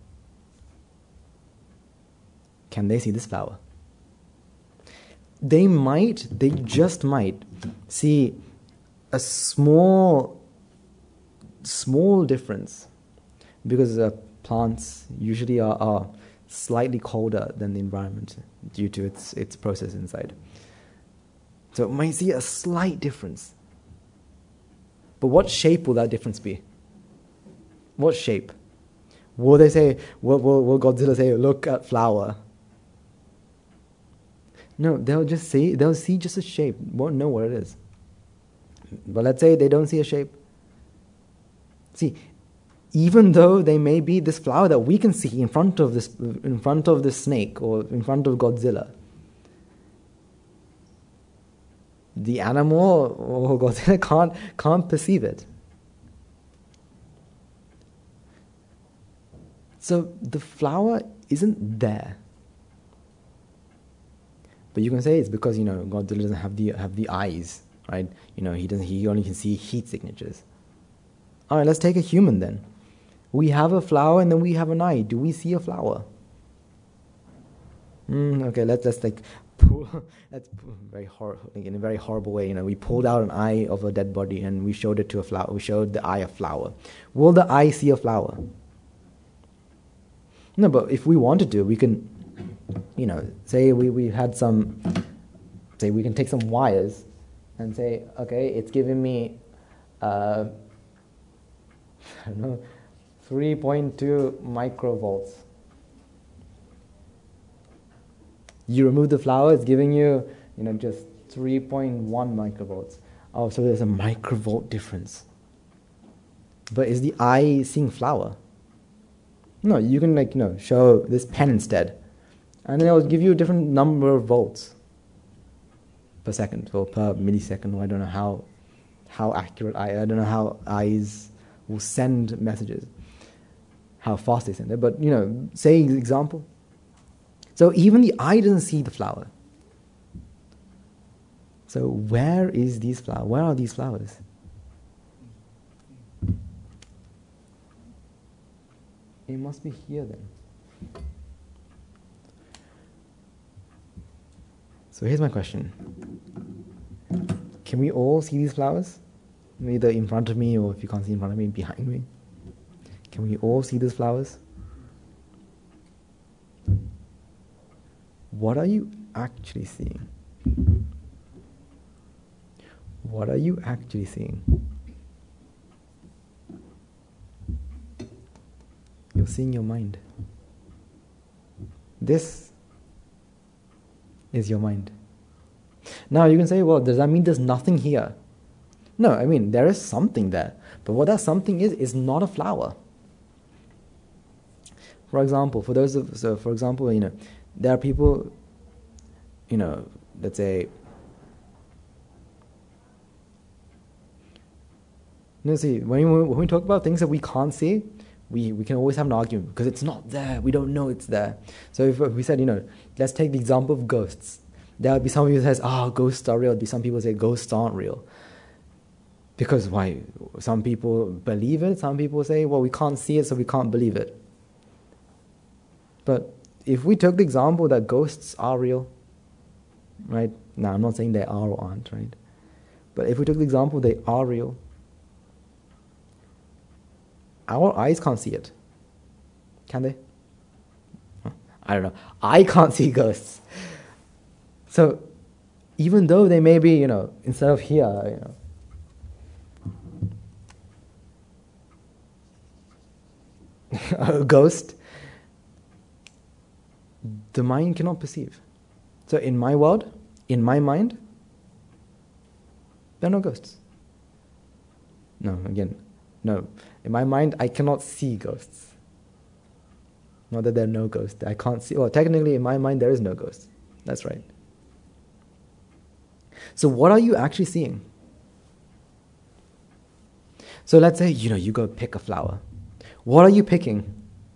Can they see this flower? They just might see a small difference, because plants usually are slightly colder than the environment due to its process inside. So it might see a slight difference. But what shape will that difference be? What shape? Will they say, will Godzilla say, look at flower? No, they'll see just a shape, won't know what it is. But let's say they don't see a shape. See, even though they may be this flower that we can see in front of this snake or in front of Godzilla, the animal or Godzilla can't perceive it. So the flower isn't there. But you can say it's because Godzilla doesn't have the eyes, right? He only can see heat signatures. All right, let's take a human then. We have a flower and then we have an eye. Do we see a flower? Okay, let's pull. That's in a very horrible way. We pulled out an eye of a dead body and we showed it to a flower. We showed the eye a flower. Will the eye see a flower? No, but if we wanted to, we can, say we had some. Say we can take some wires, and say, okay, it's giving me, I don't know, 3.2 microvolts. You remove the flower, it's giving you, just 3.1 microvolts. Oh, so there's a microvolt difference. But is the eye seeing flower? No, you can show this pen instead. And then it will give you a different number of volts per second or per millisecond. I don't know how accurate I don't know how eyes will send messages, how fast they send it. But, say example. So even the eye doesn't see the flower. So where is these flowers? Where are these flowers? It must be here then. So here's my question. Can we all see these flowers? Either in front of me, or if you can't see in front of me, behind me. Can we all see these flowers? What are you actually seeing? What are you actually seeing? You're seeing your mind. This is your mind. Now you can say, well, does that mean there's nothing here? No, I mean, there is something there. But what that something is not a flower. For example, for example, there are people, let's say, see, when we talk about things that we can't see, we can always have an argument because it's not there. We don't know it's there. So if we said, let's take the example of ghosts. There will be some people who says, ghosts are real. There'll be some people who say ghosts aren't real. Because why? Some people believe it. Some people say, well, we can't see it, so we can't believe it. But if we took the example that ghosts are real, right? Now, I'm not saying they are or aren't, right? But if we took the example they are real, our eyes can't see it. Can they? I don't know. I can't see ghosts. So, even though they may be, instead of here, a ghost, the mind cannot perceive. So in my world, in my mind, there are no ghosts. No. In my mind, I cannot see ghosts. Not that there are no ghosts. I can't see. Well, technically, in my mind, there is no ghost. That's right. So what are you actually seeing? So let's say, you go pick a flower. What are you picking?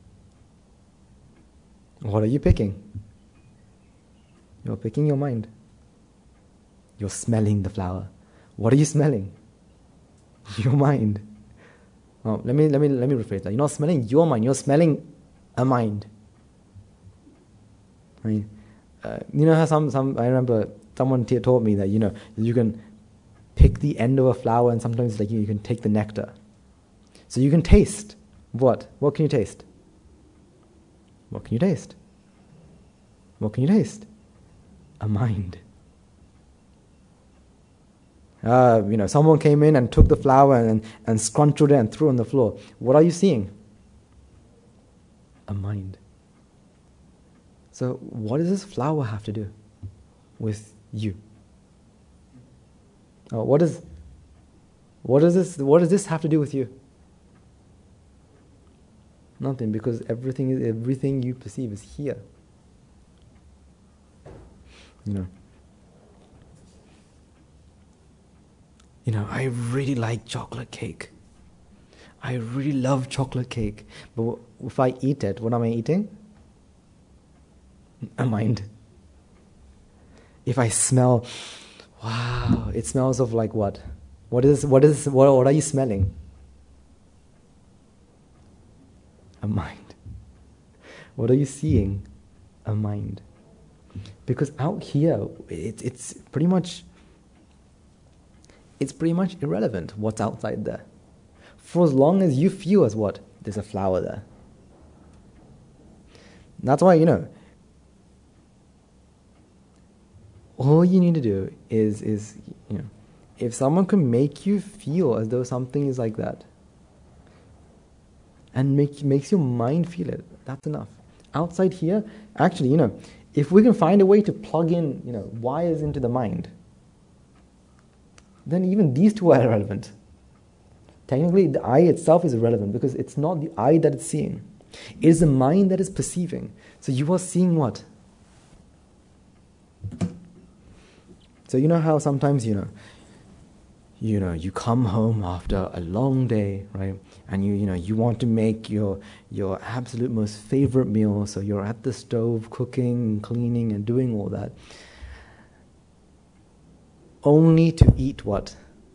What are you picking? You're picking your mind. You're smelling the flower. What are you smelling? Your mind. Oh, let me rephrase that. You're not smelling your mind. You're smelling a mind. I mean, how I remember someone taught me that you can pick the end of a flower, and sometimes you can take the nectar. So you can taste. What? What can you taste? What can you taste? What can you taste? A mind. Someone came in and took the flower and scrunched it and threw it on the floor. What are you seeing? A mind. So what does this flower have to do with you? What does this have to do with you? Nothing, because everything you perceive is here. I really like chocolate cake. I really love chocolate cake. But if I eat it, what am I eating? A mind. If I smell, wow, it smells of like what? What are you smelling? A mind. What are you seeing? A mind. Because out here, it's pretty much irrelevant what's outside there. For as long as you feel as what? There's a flower there. That's why, all you need to do is if someone can make you feel as though something is like that, and makes your mind feel it, that's enough. Outside here, actually, if we can find a way to plug in, wires into the mind, then even these two are irrelevant. Technically, the eye itself is irrelevant because it's not the eye that is seeing. It is the mind that is perceiving. So you are seeing what? So how sometimes, you come home after a long day, right? And you want to make your absolute most favorite meal. So you're at the stove cooking, cleaning, and doing all that. Only to eat what?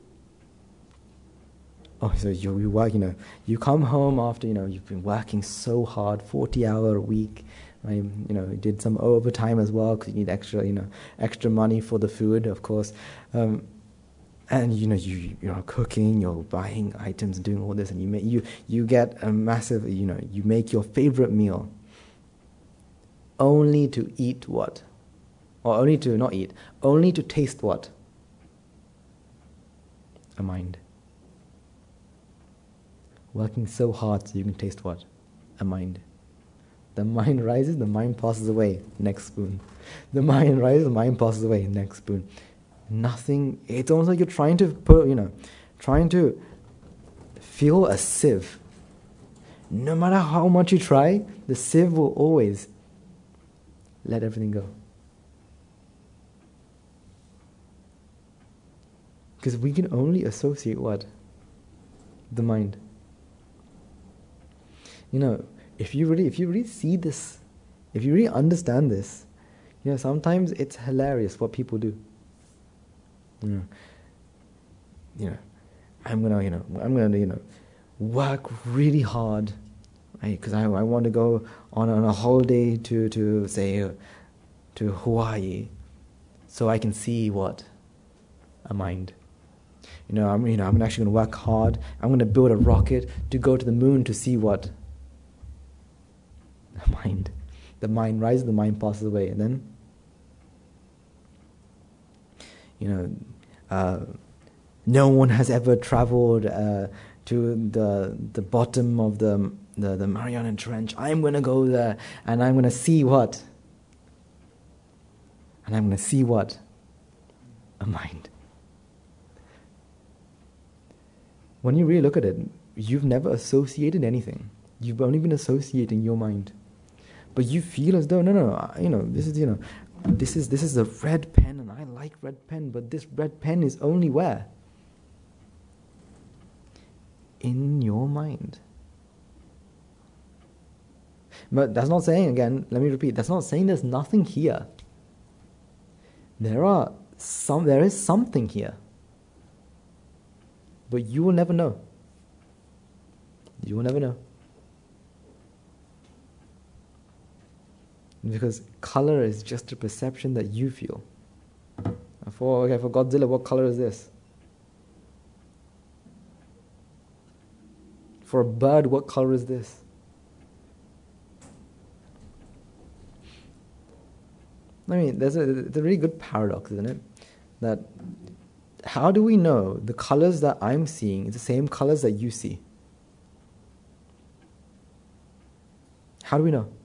Oh, so you work, you come home after, you've been working so hard, 40-hour a week, right? You did some overtime as well because you need extra money for the food, of course. And you're cooking, you're buying items, doing all this, and you get a massive, you make your favorite meal, only to eat what? Or only to not eat, only to taste what? A mind. Working so hard so you can taste what? A mind. The mind rises, the mind passes away. Next spoon. The mind rises, the mind passes away. Next spoon. Nothing. It's almost like you're trying to trying to fill a sieve. No matter how much you try, the sieve will always let everything go. Because we can only associate what? The mind. If you really see this, if you really understand this, sometimes it's hilarious what people do. I'm gonna work really hard, right? Because I want to go on a holiday to say to Hawaii, so I can see what? A mind. I'm actually going to work hard. I'm going to build a rocket to go to the moon to see what? A mind. The mind rises, the mind passes away, and then no one has ever traveled to the bottom of the Mariana Trench. I'm going to go there, and I'm going to see what? And I'm going to see what? A mind. When you really look at it, you've never associated anything. You've only been associating your mind. But you feel as though, this is a red pen, and I like red pen, but this red pen is only where? In your mind. But that's not saying, again, let me repeat, that's not saying there's nothing here. There is something here. But you will never know. You will never know. Because color is just a perception that you feel. For Godzilla, what color is this? For a bird, what color is this? There's a really good paradox, isn't it? That how do we know the colors that I'm seeing is the same colors that you see? How do we know?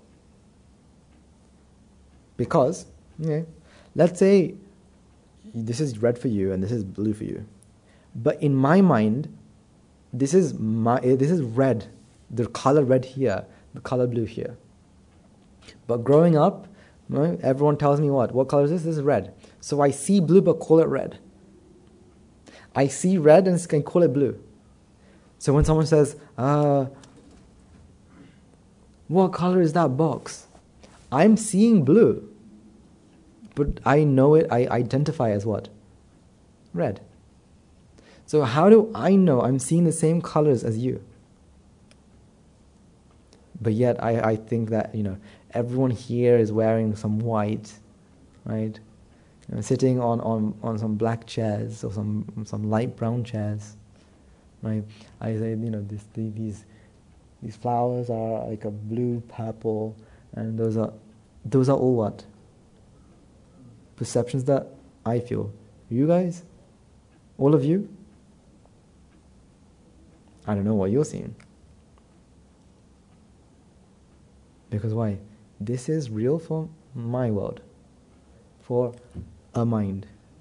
Because, let's say this is red for you and this is blue for you. But in my mind, this is red, the color red here, the color blue here. But growing up, everyone tells me what color is this? This is red. So I see blue but call it red. I see red and can call it blue. So when someone says, what color is that box? I'm seeing blue, but I know it, I identify as what? Red. So how do I know I'm seeing the same colors as you? But yet I think that, everyone here is wearing some white, right? Sitting on some black chairs or some light brown chairs, right? I say, these flowers are like a blue, purple, and those are all what? Perceptions that I feel. You guys? All of you? I don't know what you're seeing. Because why? This is real for my world. For a mind.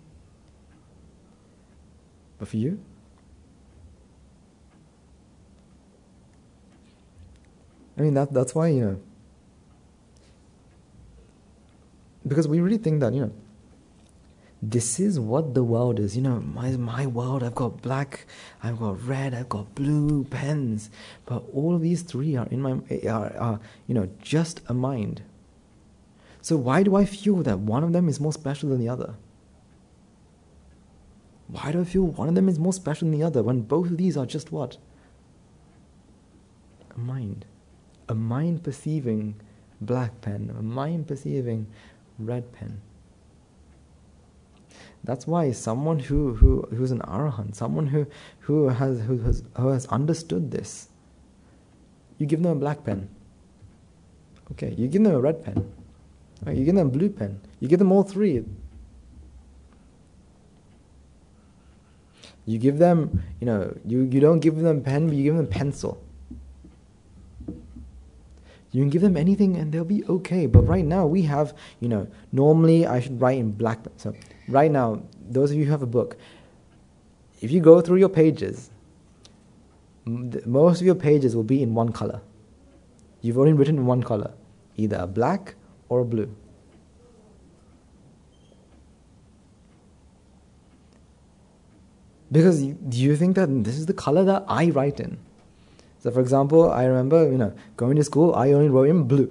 But for you? That's why, because we really think that, this is what the world is. My world, I've got black, I've got red, I've got blue pens. But all of these three are just a mind. So why do I feel that one of them is more special than the other? Why do I feel one of them is more special than the other when both of these are just what? A mind. A mind perceiving black pen, a mind perceiving red pen. That's why someone who's an arahant, someone who has understood this, you give them a black pen. Okay, you give them a red pen. You give them a blue pen. You give them all three. You give them, you don't give them pen, but you give them pencil. You can give them anything and they'll be okay. But right now we have, normally I should write in black. So right now, those of you who have a book, if you go through your pages, most of your pages will be in one color. You've only written in one color, either a black or a blue. Because you think that this is the color that I write in. So for example, I remember, going to school, I only wrote in blue.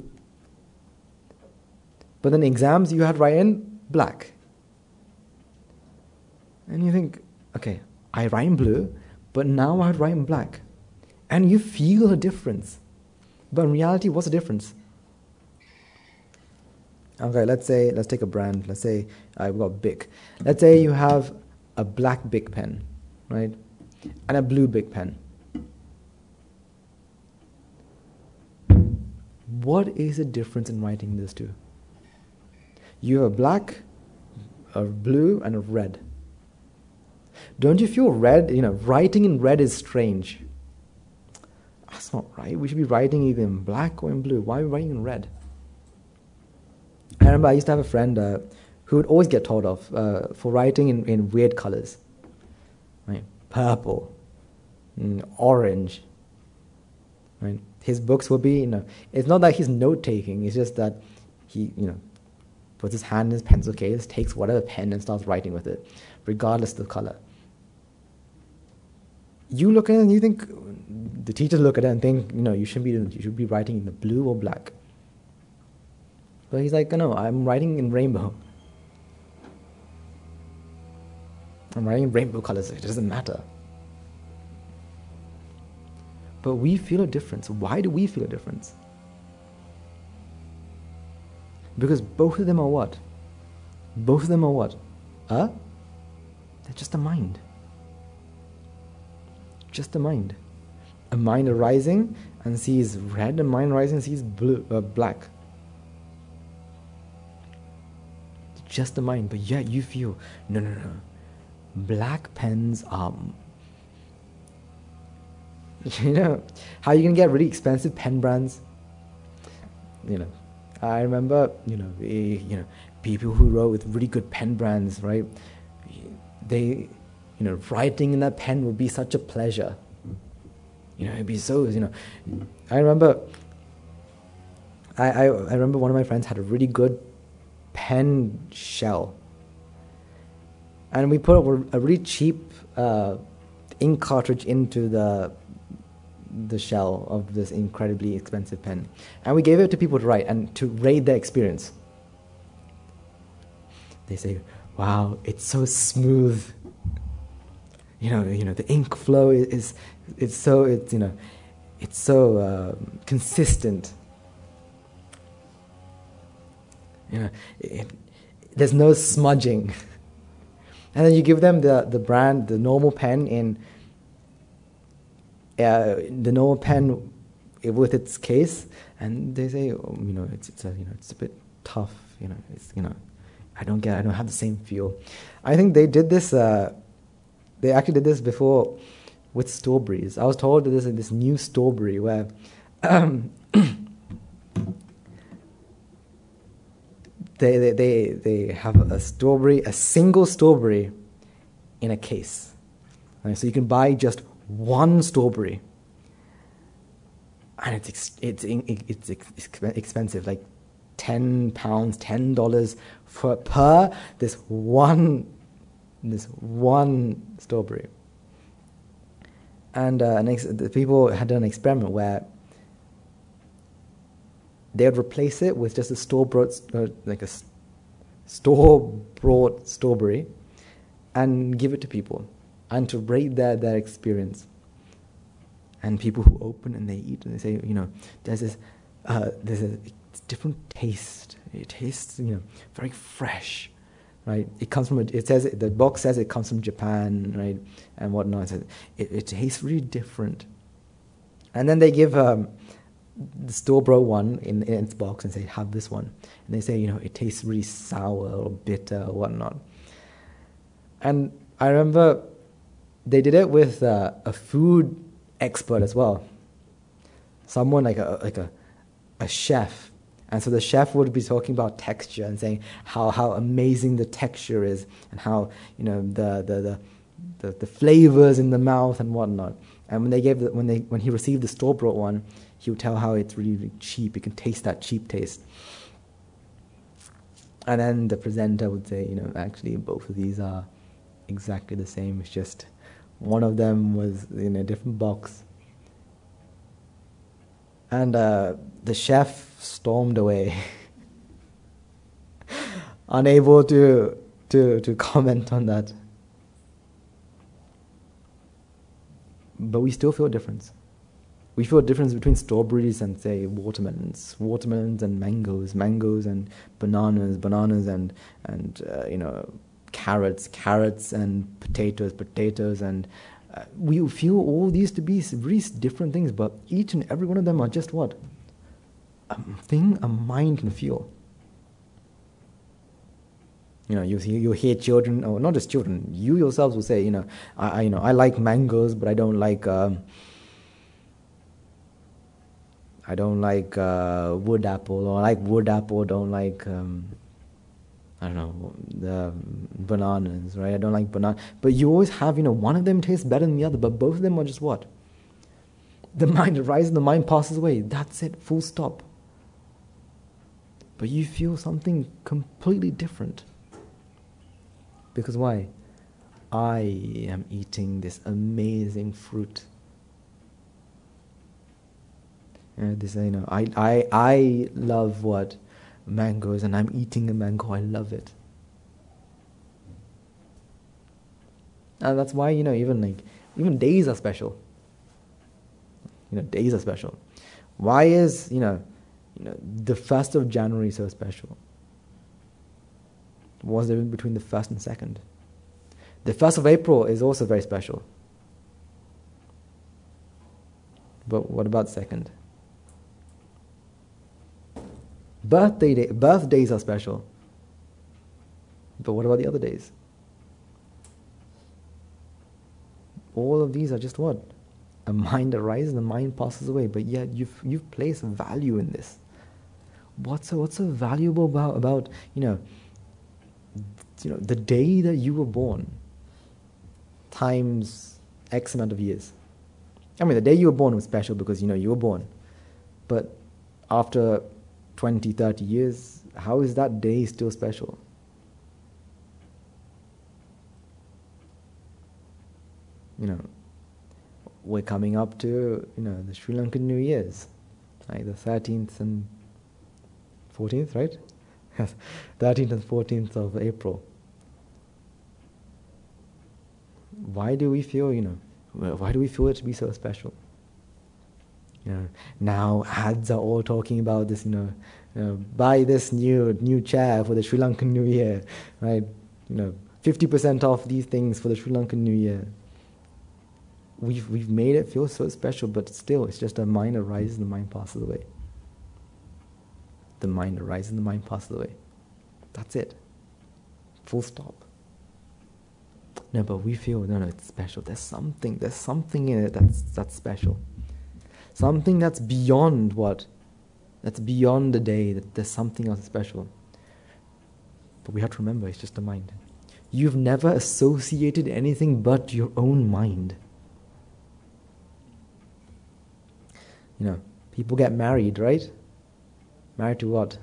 But then exams, you had to write in black. And you think, okay, I write in blue, but now I write in black. And you feel a difference. But in reality, what's the difference? Okay, let's take a brand. Let's say I've got Bic. Let's say you have a black Bic pen, right? And a blue Bic pen. What is the difference in writing these two? You have a black, a blue, and a red. Don't you feel red? Writing in red is strange. That's not right. We should be writing either in black or in blue. Why are we writing in red? I remember I used to have a friend who would always get told off for writing in weird colors. Right? Purple, orange. Right? His books will be, it's not that he's note-taking, it's just that he, puts his hand in his pencil case, takes whatever pen and starts writing with it, regardless of the color. You look at it and you think, the teachers look at it and think, you should be writing in the blue or black. But he's like, no, I'm writing in rainbow. I'm writing in rainbow colors, it doesn't matter. But we feel a difference. Why do we feel a difference? Because both of them are what? Both of them are what? They're just a mind. Just a mind. A mind arising and sees red, a mind arising and sees black. Just a mind, but yet you feel, no. Black pens are... how you can get really expensive pen brands? I remember, people who wrote with really good pen brands, right? They, writing in that pen would be such a pleasure. It'd be so, I remember, I remember one of my friends had a really good pen shell. And we put a really cheap ink cartridge into the shell of this incredibly expensive pen, and we gave it to people to write and to rate their experience. They say, "Wow, it's so smooth. The ink flow is so consistent. There's no smudging." And then you give them the brand, the normal pen in. The normal pen with its case, and they say, it's a bit tough. I don't have the same feel. I think they did this. They actually did this before with strawberries. I was told that there's this new strawberry where they have a single strawberry in a case. Right? So you can buy just one strawberry, and it's expensive, like £10, $10 per this one strawberry. And the people had done an experiment where they would replace it with just a store-bought strawberry, and give it to people, and to rate their experience. And people who open and they eat and they say, there's a different taste. It tastes, very fresh, right? It comes from the box says it comes from Japan, right, and whatnot. It tastes really different. And then they give the store-bought one in its box and say, have this one. And they say, it tastes really sour or bitter or whatnot. And I remember they did it with a food expert as well. Someone like a a chef. And so the chef would be talking about texture and saying how amazing the texture is, and how, the flavors in the mouth and whatnot. And when he received the store-bought one, he would tell how it's really, really cheap. You can taste that cheap taste. And then the presenter would say, actually both of these are exactly the same. It's just one of them was in a different box. And the chef stormed away, unable to comment on that. But we still feel a difference. We feel a difference between strawberries and, say, watermelons and mangoes and bananas and carrots and potatoes, and we feel all these to be very different things, but each and every one of them are just what? A thing a mind can feel. You hear children, or not just children, you yourselves will say, I like mangoes, but I don't like wood apple, or I like wood apple, don't like the bananas, right? I don't like banana. But you always have, one of them tastes better than the other, but both of them are just what? The mind arises and the mind passes away. That's it, full stop. But you feel something completely different. Because why? I am eating this amazing fruit. I love what? Mangoes, and I'm eating a mango. I love it. And that's why, even days are special. Days are special. Why is, the 1st of January so special? What's the difference between the 1st and 2nd? The 1st of April is also very special. But what about 2nd? Birthdays are special. But what about the other days? All of these are just what? A mind arises and a mind passes away, but yet you've placed value in this. What's so valuable about the day that you were born times X amount of years? The day you were born was special because you were born. But after 20, 30 years, how is that day still special? We're coming up to, the Sri Lankan New Year's, right? The 13th and 14th, right? 13th and 14th of April. Why do we feel, why do we feel it to be so special? Now ads are all talking about this, buy this new chair for the Sri Lankan New Year, right? 50% off these things for the Sri Lankan New Year. We've made it feel so special, but still, it's just a mind arises and the mind passes away. The mind arises and the mind passes away. That's it. Full stop. No, but we feel, no, it's special. There's something in it that's special. Something that's beyond what? That's beyond the day, that there's something else special. But we have to remember, it's just a mind. You've never associated anything but your own mind. People get married, right? Married to what?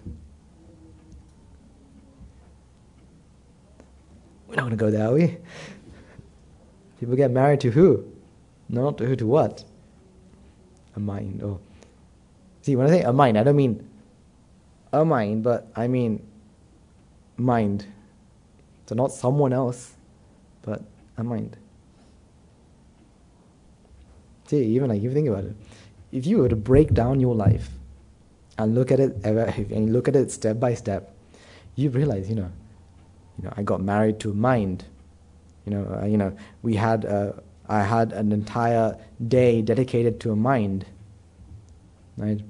We're not going to go there, are we? People get married to who? Not to who, to what? A mind. Oh, see, when I say a mind, I don't mean a mind, but I mean mind. So not someone else, but a mind. See, even if you think about it, if you were to break down your life and look at it step by step, you realize, I got married to a mind. I had an entire day dedicated to a mind, right?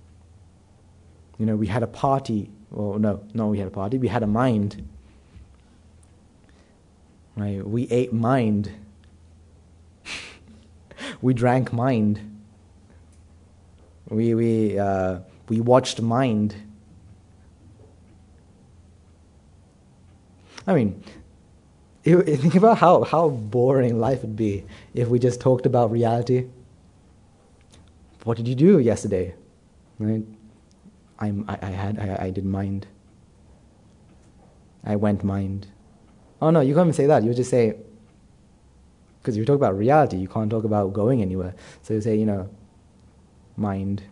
We had a party. Well, no, we had a party. We had a mind, right? We ate mind. We drank mind. We we watched Mind. I mean, think about how boring life would be if we just talked about reality. What did you do yesterday? Right? I did Mind. I went Mind. Oh no, you can't even say that. You just say, because you talk about reality, you can't talk about going anywhere. So you say, Mind.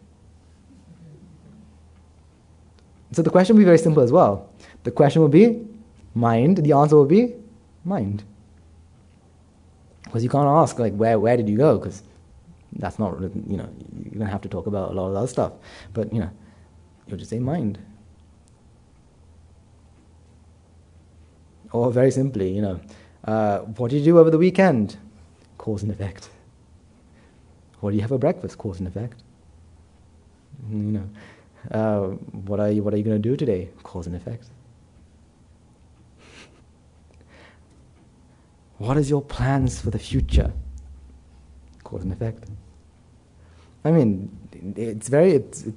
So the question will be very simple as well. The question will be Mind. The answer will be Mind. Because you can't ask like where did you go? Because that's not, you're gonna have to talk about a lot of other stuff. But you'll just say Mind. Or very simply, what did you do over the weekend? Cause and effect. What do you have for breakfast? Cause and effect. What are you going to do today? Cause and effect. What is your plans for the future? Cause and effect. I mean, it's very,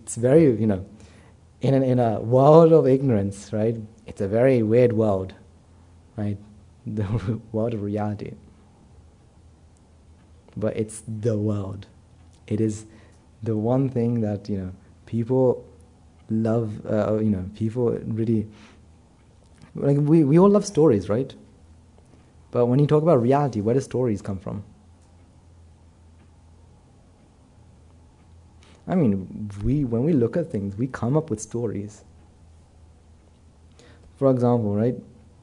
in a world of ignorance, right? It's a very weird world, right? The world of reality. But it's the world. It is the one thing that, people love, people really, like we all love stories, right? But when you talk about reality, where do stories come from? I mean, when we look at things, we come up with stories. For example, right?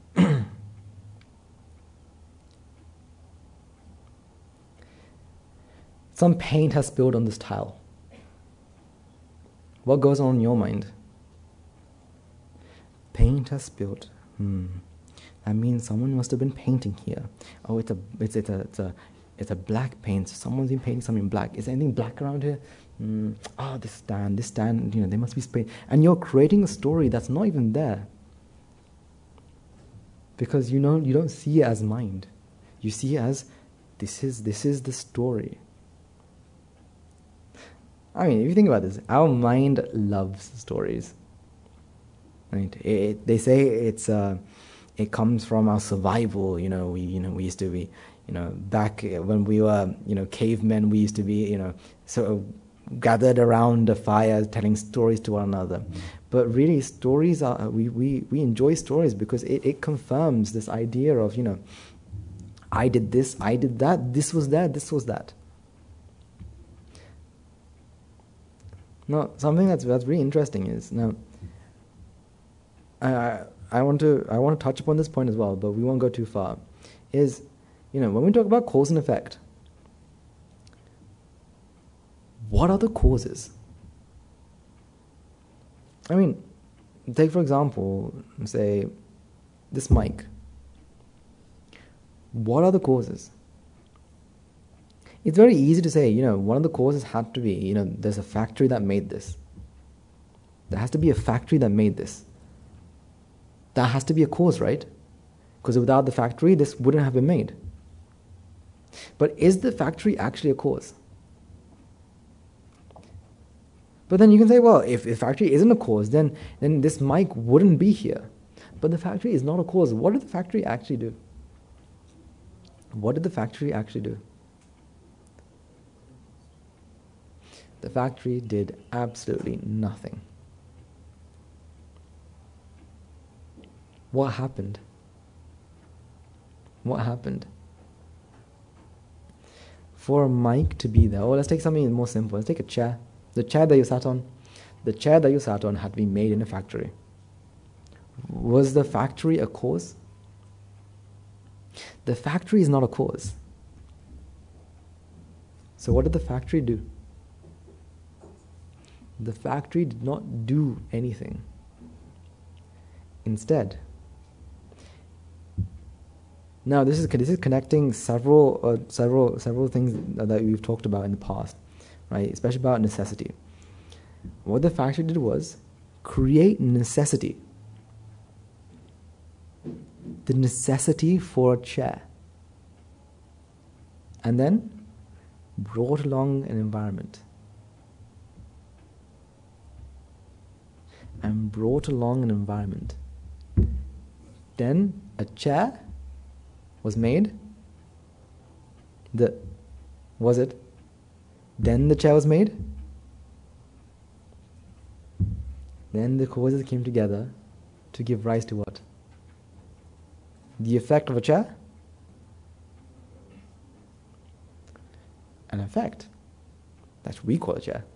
Some paint has spilled on this tile. What goes on in your mind? Paint has spilled. That means someone must have been painting here. Oh, it's a black paint. So someone's been painting something black. Is there anything black around here? Oh, this stand. They must be spraying. And you're creating a story that's not even there. Because you don't see it as mind. You see it as this is the story. I mean, if you think about this, our mind loves stories. Right? They say it comes from our survival. We used to be, back when we were, cavemen. We used to be, sort of gathered around a fire, telling stories to one another. But really, stories are we enjoy stories because it confirms this idea of I did this, I did that, this was that, this was that. Now, something that's really interesting is now. I want to touch upon this point as well, but we won't go too far. Is when we talk about cause and effect, what are the causes? I mean, take for example, say this mic. What are the causes? It's very easy to say, one of the causes had to be, there's a factory that made this. There has to be a factory that made this. That has to be a cause, right? Because without the factory, this wouldn't have been made. But is the factory actually a cause? But then you can say, well, if the factory isn't a cause, then this mic wouldn't be here. But the factory is not a cause. What did the factory actually do? What did the factory actually do? The factory did absolutely nothing. What happened? What happened? For a mic to be there, let's take something more simple. Let's take a chair. The chair that you sat on. The chair that you sat on had been made in a factory. Was the factory a cause? The factory is not a cause. So what did the factory do? The factory did not do anything. Instead, now this is connecting several things that we've talked about in the past, right? Especially about necessity. What the factory did was create necessity. The necessity for a chair. And then brought along an environment. and brought along an environment. Then a chair was made. Was it? Then the chair was made. Then the causes came together to give rise to what? The effect of a chair? An effect. That's what we call a chair.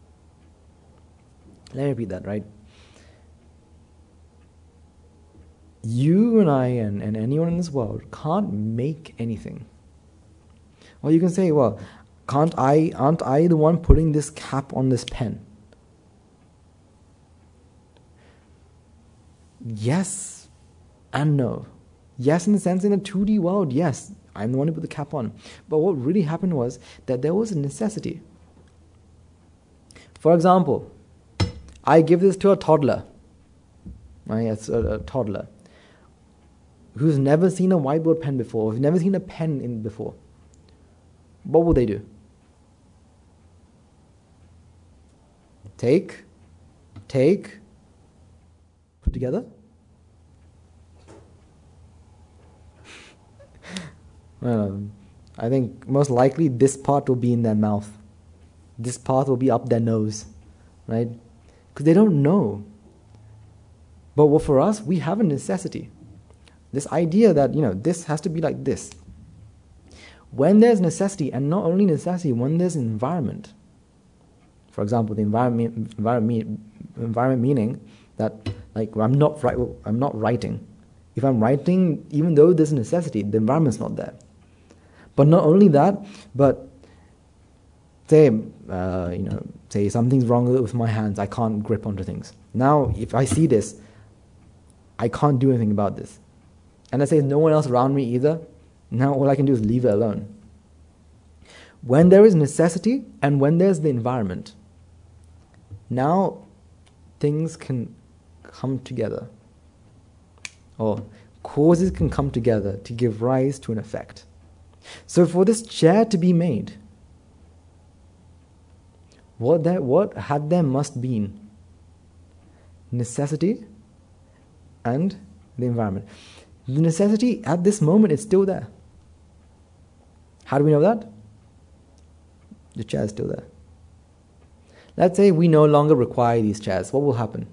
Let me repeat that, right? You and I and anyone in this world can't make anything. Or you can say, well, aren't I the one putting this cap on this pen? Yes and no. Yes, in the sense, in a 2D world, yes, I'm the one who put the cap on. But what really happened was that there was a necessity. For example, I give this to a toddler. Right? It's a toddler who's never seen a whiteboard pen before, who's never seen a pen before. What will they do? Take, put together. I think most likely this part will be in their mouth. This part will be up their nose, right? Because they don't know. But what for us, we have a necessity. This idea that, this has to be like this. When there's necessity, and not only necessity, when there's environment. For example, the environment meaning that, like, I'm not writing. If I'm writing, even though there's necessity, the environment's not there. But not only that, but say something's wrong with my hands. I can't grip onto things. Now, if I see this, I can't do anything about this. And I say no one else around me either. Now all I can do is leave it alone. When there is necessity and when there's the environment, now things can come together. Or causes can come together to give rise to an effect. So for this chair to be made, what had there must been? Necessity and the environment. The necessity at this moment is still there. How do we know that? The chair is still there. Let's say we no longer require these chairs. What will happen?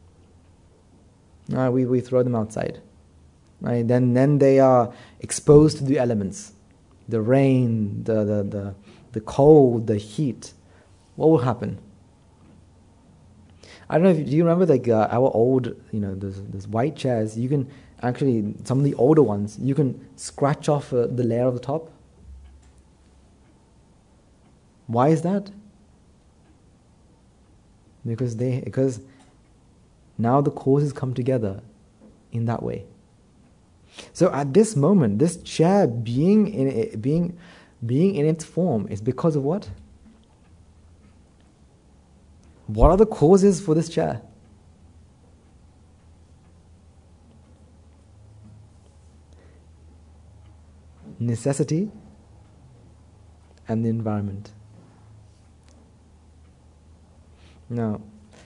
We throw them outside. Right? Then they are exposed to the elements. The rain, the cold, the heat. What will happen? I don't know do you remember our old, those white chairs, you can actually, some of the older ones, you can scratch off the layer of the top. Why is that? Because now the causes come together in that way. So at this moment, this chair being in its form is because of what? What are the causes for this chair? Necessity and the environment. Now,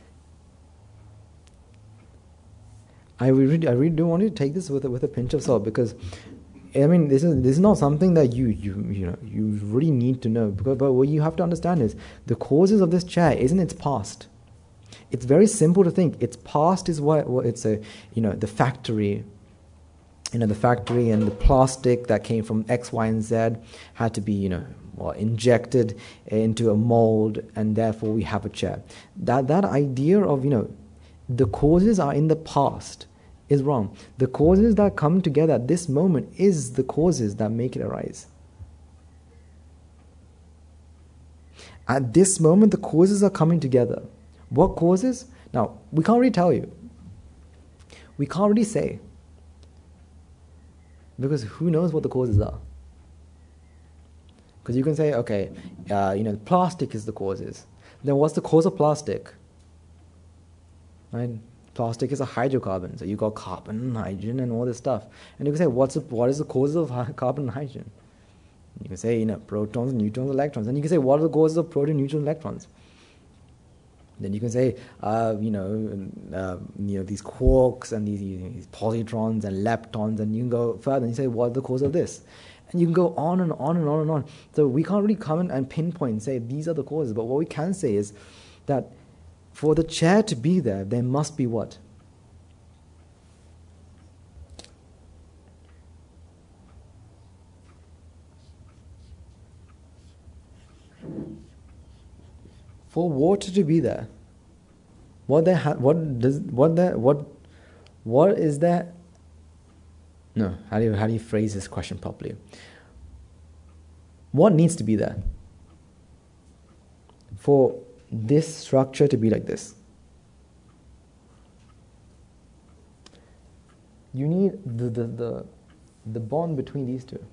I really do want you to take this with a pinch of salt, because this is not something that you really need to know. But what you have to understand is the causes of this chair isn't its past. It's very simple to think its past is what it's the factory. The factory and the plastic that came from X, Y, and Z had to be injected into a mold, and therefore we have a chair. That idea of the causes are in the past is wrong. The causes that come together at this moment is the causes that make it arise. At this moment, the causes are coming together. What causes? Now, we can't really tell you. We can't really say. Because who knows what the causes are? Because you can say, okay, plastic is the causes. Then what's the cause of plastic? Right? Plastic is a hydrocarbon. So you got carbon, hydrogen, and all this stuff. And you can say, what is the causes of carbon and hydrogen? You can say, protons, neutrons, electrons. And you can say, what are the causes of proton, neutrons, electrons? Then you can say, these quarks and these positrons and leptons, and you can go further and you say, what's the cause of this? And you can go on and on and on and on. So we can't really come in and pinpoint and say these are the causes. But what we can say is that for the chair to be there, there must be what? For water to be there, what is there? No, how do you phrase this question properly? What needs to be there for this structure to be like this? You need the bond between these two.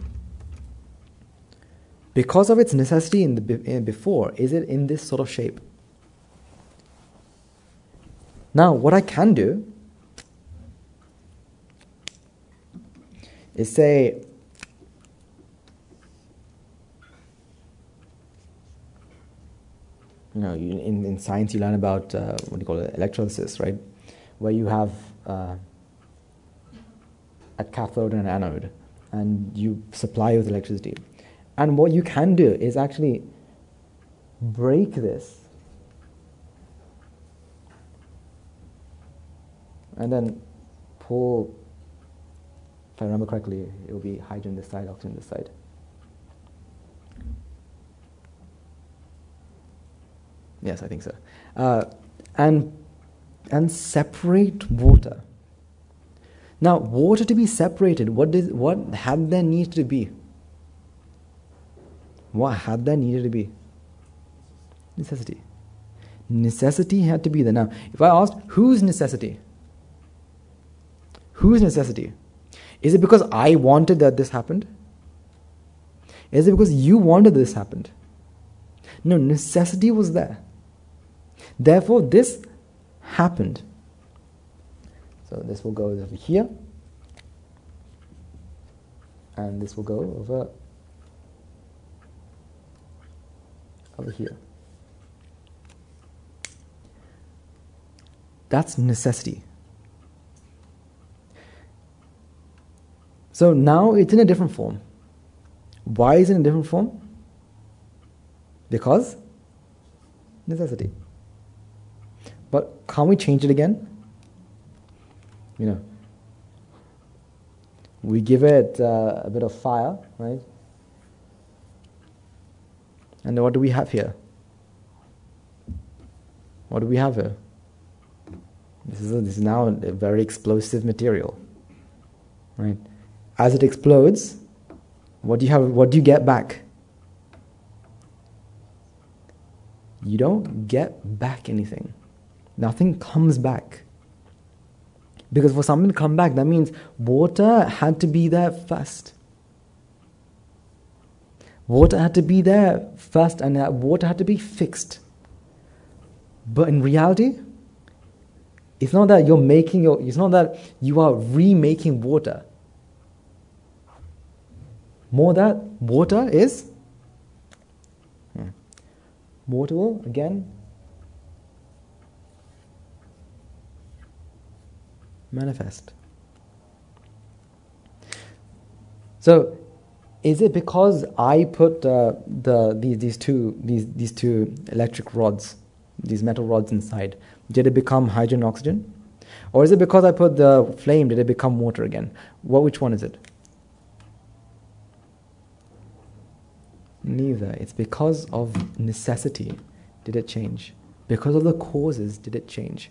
Because of its necessity in before, is it in this sort of shape? Now, what I can do is say, in science you learn about what do you call it, electrolysis, right? Where you have a cathode and an anode, and you supply with electricity. And what you can do is actually break this and then pull, if I remember correctly, it will be hydrogen this side, oxygen this side. Yes, I think so. And separate water. Now, water to be separated, what had there needed to be? What had there needed to be? Necessity. Necessity had to be there. Now, if I asked, whose necessity? Whose necessity? Is it because I wanted that this happened? Is it because you wanted this happened? No, necessity was there. Therefore, this happened. So this will go over here, and this will go over here. That's necessity. So now it's in a different form. Why is it in a different form? Because necessity. But can't we change it again? We give it a bit of fire, right? And what do we have here? What do we have here? This is now a very explosive material, right? As it explodes, what do you have? What do you get back? You don't get back anything. Nothing comes back. Because for something to come back, that means water had to be there first. Water had to be there first, and that water had to be fixed. But in reality, it's not that it's not that you are remaking water. More that water will again manifest. So, is it because I put these two electric rods, these metal rods inside, did it become hydrogen and oxygen? Or is it because I put the flame, did it become water again? Which one is it? Neither. It's because of necessity did it change. Because of the causes did it change.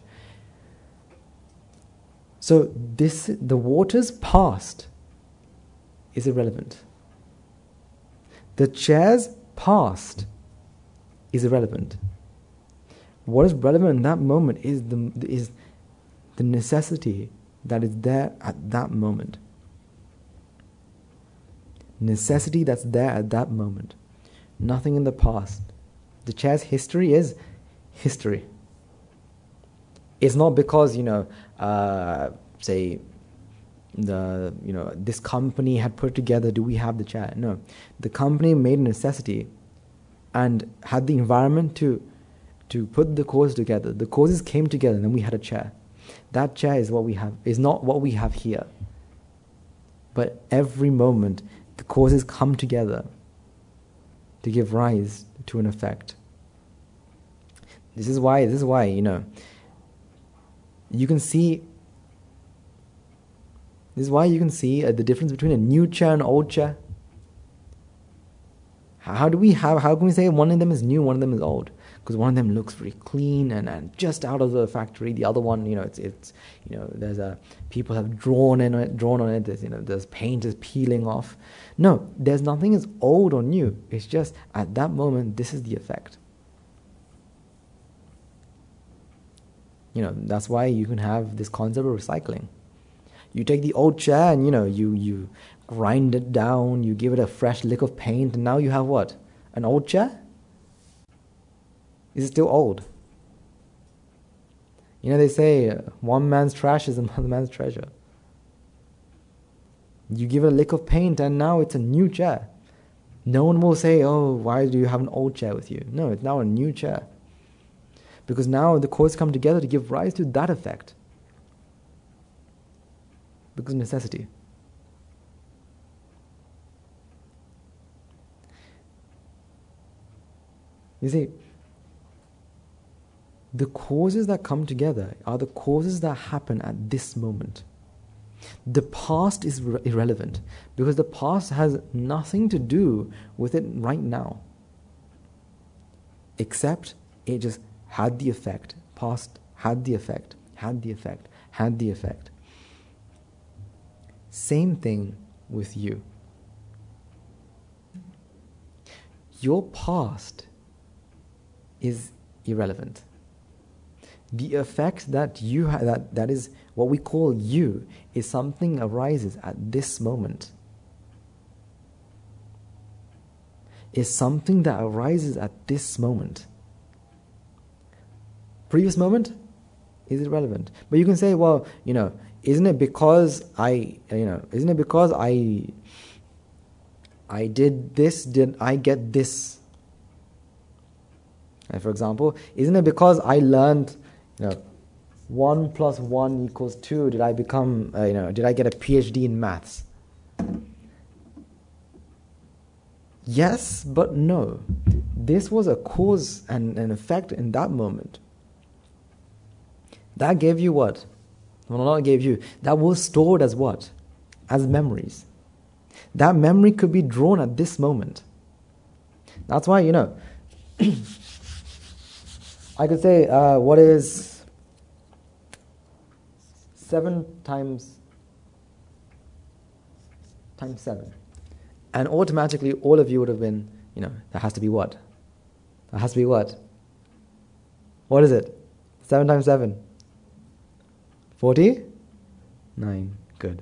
So the water's past is irrelevant. The chair's past is irrelevant. What is relevant in that moment is the necessity that is there at that moment. Necessity that's there at that moment. Nothing in the past. The chair's history is history. It's not because, say, this company had put together, do we have the chair? No. The company made a necessity and had the environment to to put the causes together. The causes came together and then we had a chair. That chair is what we have, is not what we have here. But every moment, the causes come together to give rise to an effect. This is why, you can see, this is why you can see the difference between a new chair and an old chair. How can we say one of them is new, one of them is old? Because one of them looks very clean and just out of the factory. The other one, there's people have drawn on it. There's paint is peeling off. No, there's nothing is old or new. It's just at that moment, this is the effect. That's why you can have this concept of recycling. You take the old chair and you grind it down, you give it a fresh lick of paint, and now you have what? An old chair? Is it still old? They say one man's trash is another man's treasure. You give it a lick of paint and now it's a new chair. No one will say, oh, why do you have an old chair with you? No, it's now a new chair. Because now the causes come together to give rise to that effect. Because of necessity. You see, the causes that come together are the causes that happen at this moment. The past is irrelevant because the past has nothing to do with it right now. Except it just had the effect. Past had the effect, had the effect, had the effect. Same thing with you. Your past is irrelevant. The effect that you have, that is what we call you, is something arises at this moment. Is something that arises at this moment. Previous moment is irrelevant. But you can say, well, isn't it because I did this, did I get this? And for example, isn't it because I learned 1 + 1 = 2, did I become, did I get a PhD in maths? Yes, but no. This was a cause and an effect in that moment. That gave you what? Well, not gave you. That was stored as what? As memories. That memory could be drawn at this moment. That's why, I could say, what is 7 times 7? And automatically all of you would have been, that has to be what? That has to be what? What is it? 7 times 7? 49. Good.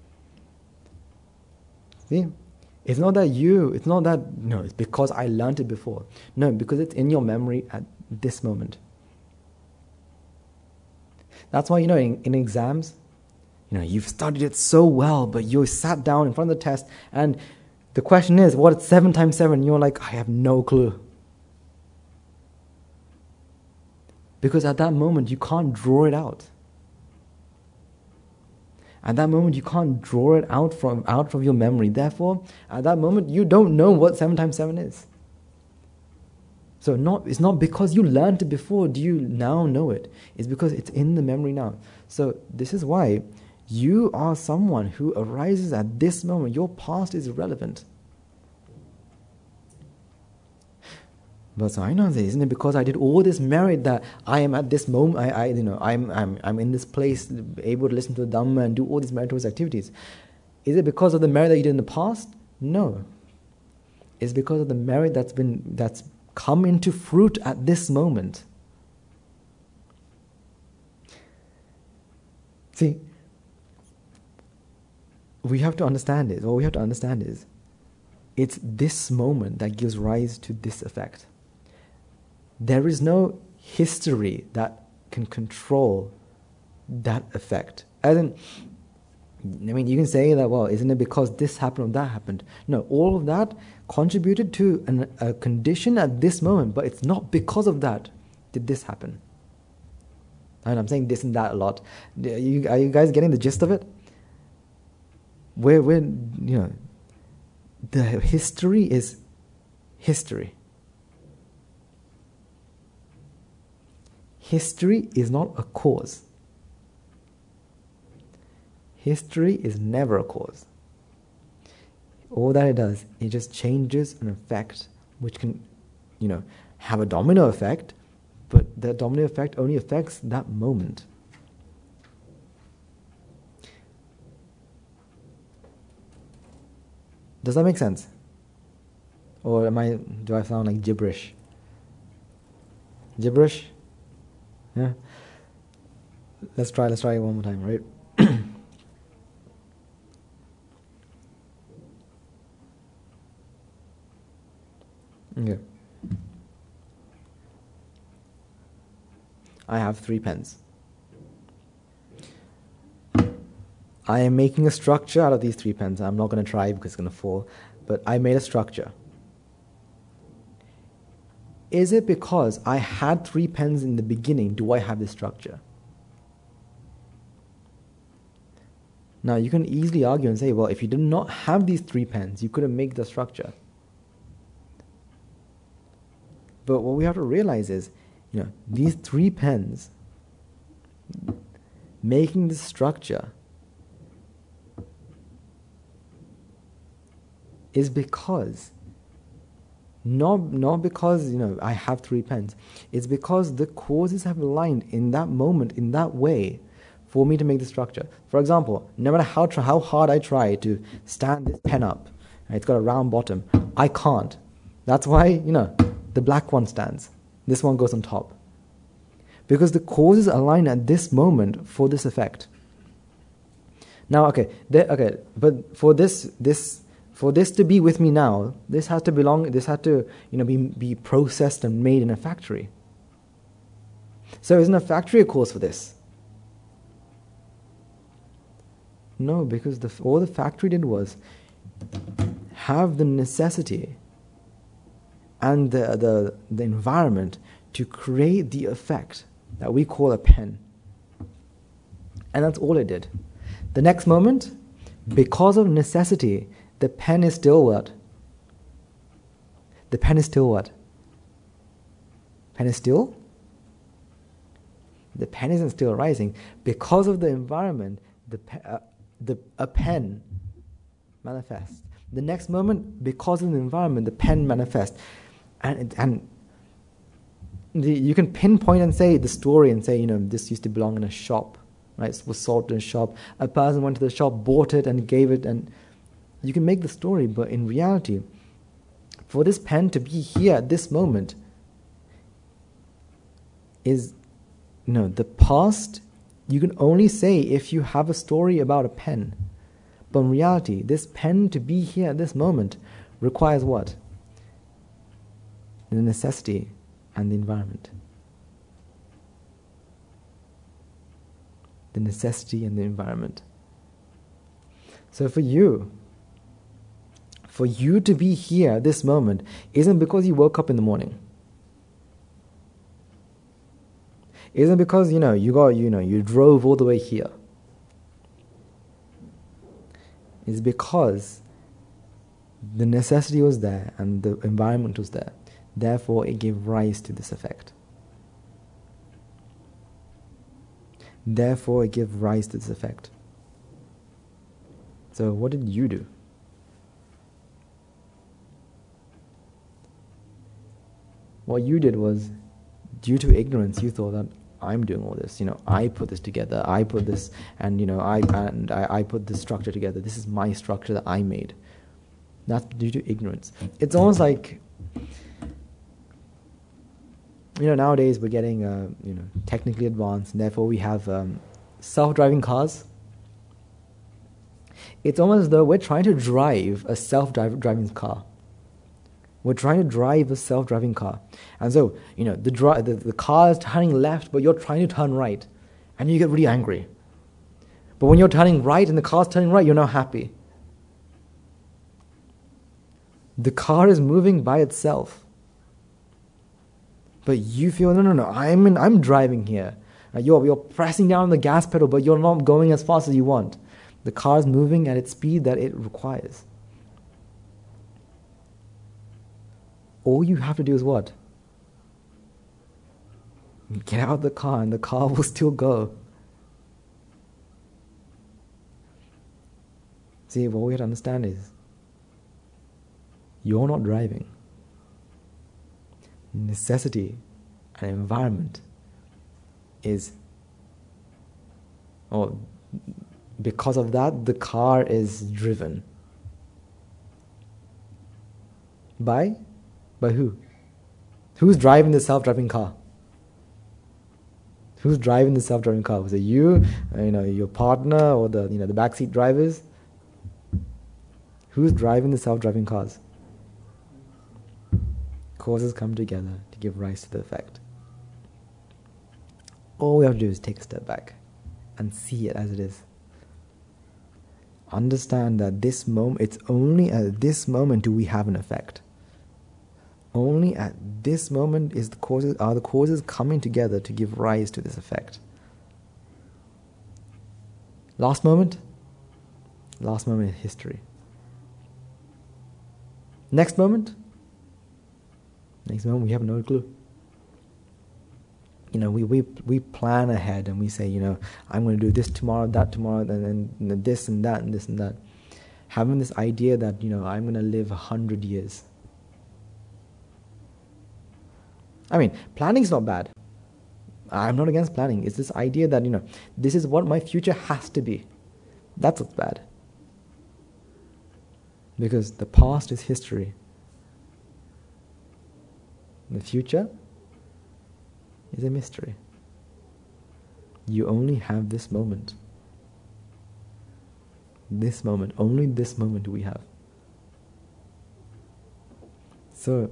See? It's not that it's because I learned it before. No, because it's in your memory at this moment. That's why, in exams, you've studied it so well, but you sat down in front of the test, and the question is, what is 7 times 7? You're like, I have no clue. Because at that moment, you can't draw it out. At that moment, you can't draw it out from your memory. Therefore, at that moment, you don't know what 7 times 7 is. So it's not because you learned it before do you now know it. It's because it's in the memory now. So this is why you are someone who arises at this moment. Your past is irrelevant. But so I know this, isn't it because I did all this merit that I am at this moment, I'm in this place, able to listen to the Dhamma and do all these meritorious activities. Is it because of the merit that you did in the past? No. It's because of the merit that's come into fruit at this moment. See, what we have to understand is, it's this moment that gives rise to this effect. There is no history that can control that effect. You can say that, well, isn't it because this happened or that happened? No, all of that contributed to a condition at this moment, but it's not because of that did this happen? And I'm saying this and that a lot. Are you guys getting the gist of it? Where the history is history. History is not a cause. History is never a cause. All that it does, it just changes an effect which can, have a domino effect, but the domino effect only affects that moment. Does that make sense? Or do I sound like gibberish? Gibberish? Yeah? Let's try it one more time, right? Okay. I have 3 pens. I am making a structure out of these 3 pens. I'm not going to try because it's going to fall, but I made a structure. Is it because I had 3 pens in the beginning, do I have this structure? Now, you can easily argue and say, well, if you did not have these 3 pens, you couldn't make the structure. But what we have to realize is, these 3 pens making this structure is because, not because, I have 3 pens. It's because the causes have aligned in that moment, in that way, for me to make the structure. For example, no matter how hard I try to stand this pen up, it's got a round bottom, I can't. That's why, the black one stands. This one goes on top. Because the causes align at this moment for this effect. Now, but for this to be with me now, this has to be processed and made in a factory. So isn't a factory a cause for this? No, because all the factory did was have the necessity and the environment to create the effect that we call a pen. And that's all it did. The next moment, because of necessity, the pen is still what? The pen is still what? Pen is still? The pen isn't still rising. Because of the environment, a pen manifests. The next moment, because of the environment, the pen manifests. And you can pinpoint and say the story and say, this used to belong in a shop, right? It was sold in a shop. A person went to the shop, bought it, and gave it, and you can make the story. But in reality, for this pen to be here at this moment is, the past. You can only say if you have a story about a pen. But in reality, this pen to be here at this moment requires what? The necessity and the environment. The necessity and the environment. So for you to be here at this moment isn't because you woke up in the morning. Isn't because, you drove all the way here. It's because the necessity was there and the environment was there. Therefore, it gave rise to this effect. Therefore, it gave rise to this effect. So, what did you do? What you did was, due to ignorance, you thought that I'm doing all this. I put this together. I put this, and I put this structure together. This is my structure that I made. That's due to ignorance. It's almost like, nowadays we're getting, technically advanced, and therefore we have self-driving cars. It's almost as though we're trying to drive a self-driving car. We're trying to drive a self-driving car. And so, the car is turning left, but you're trying to turn right. And you get really angry. But when you're turning right and the car's turning right, you're now happy. The car is moving by itself. But you feel, no, I'm driving here. You're pressing down on the gas pedal, but you're not going as fast as you want. The car is moving at its speed that it requires. All you have to do is what? Get out of the car and the car will still go. See, what we have to understand is, you're not driving. Necessity and environment is, because of that, the car is driven. By who? Who's driving the self-driving car? Who's driving the self-driving car? Was it you, your partner, or the backseat drivers? Who's driving the self-driving cars? Causes come together to give rise to the effect. All we have to do is take a step back and see it as it is. Understand that it's only at this moment do we have an effect. Only at this moment are the causes coming together to give rise to this effect. Last moment is history. Next moment we have no clue. We plan ahead and we say, I'm going to do this tomorrow, that tomorrow, and then this and that and this and that. Having this idea that, I'm going to live 100 years. Planning is not bad. I'm not against planning. It's this idea that, this is what my future has to be. That's what's bad. Because the past is history. The future is a mystery. You only have this moment. This moment. Only this moment do we have. So,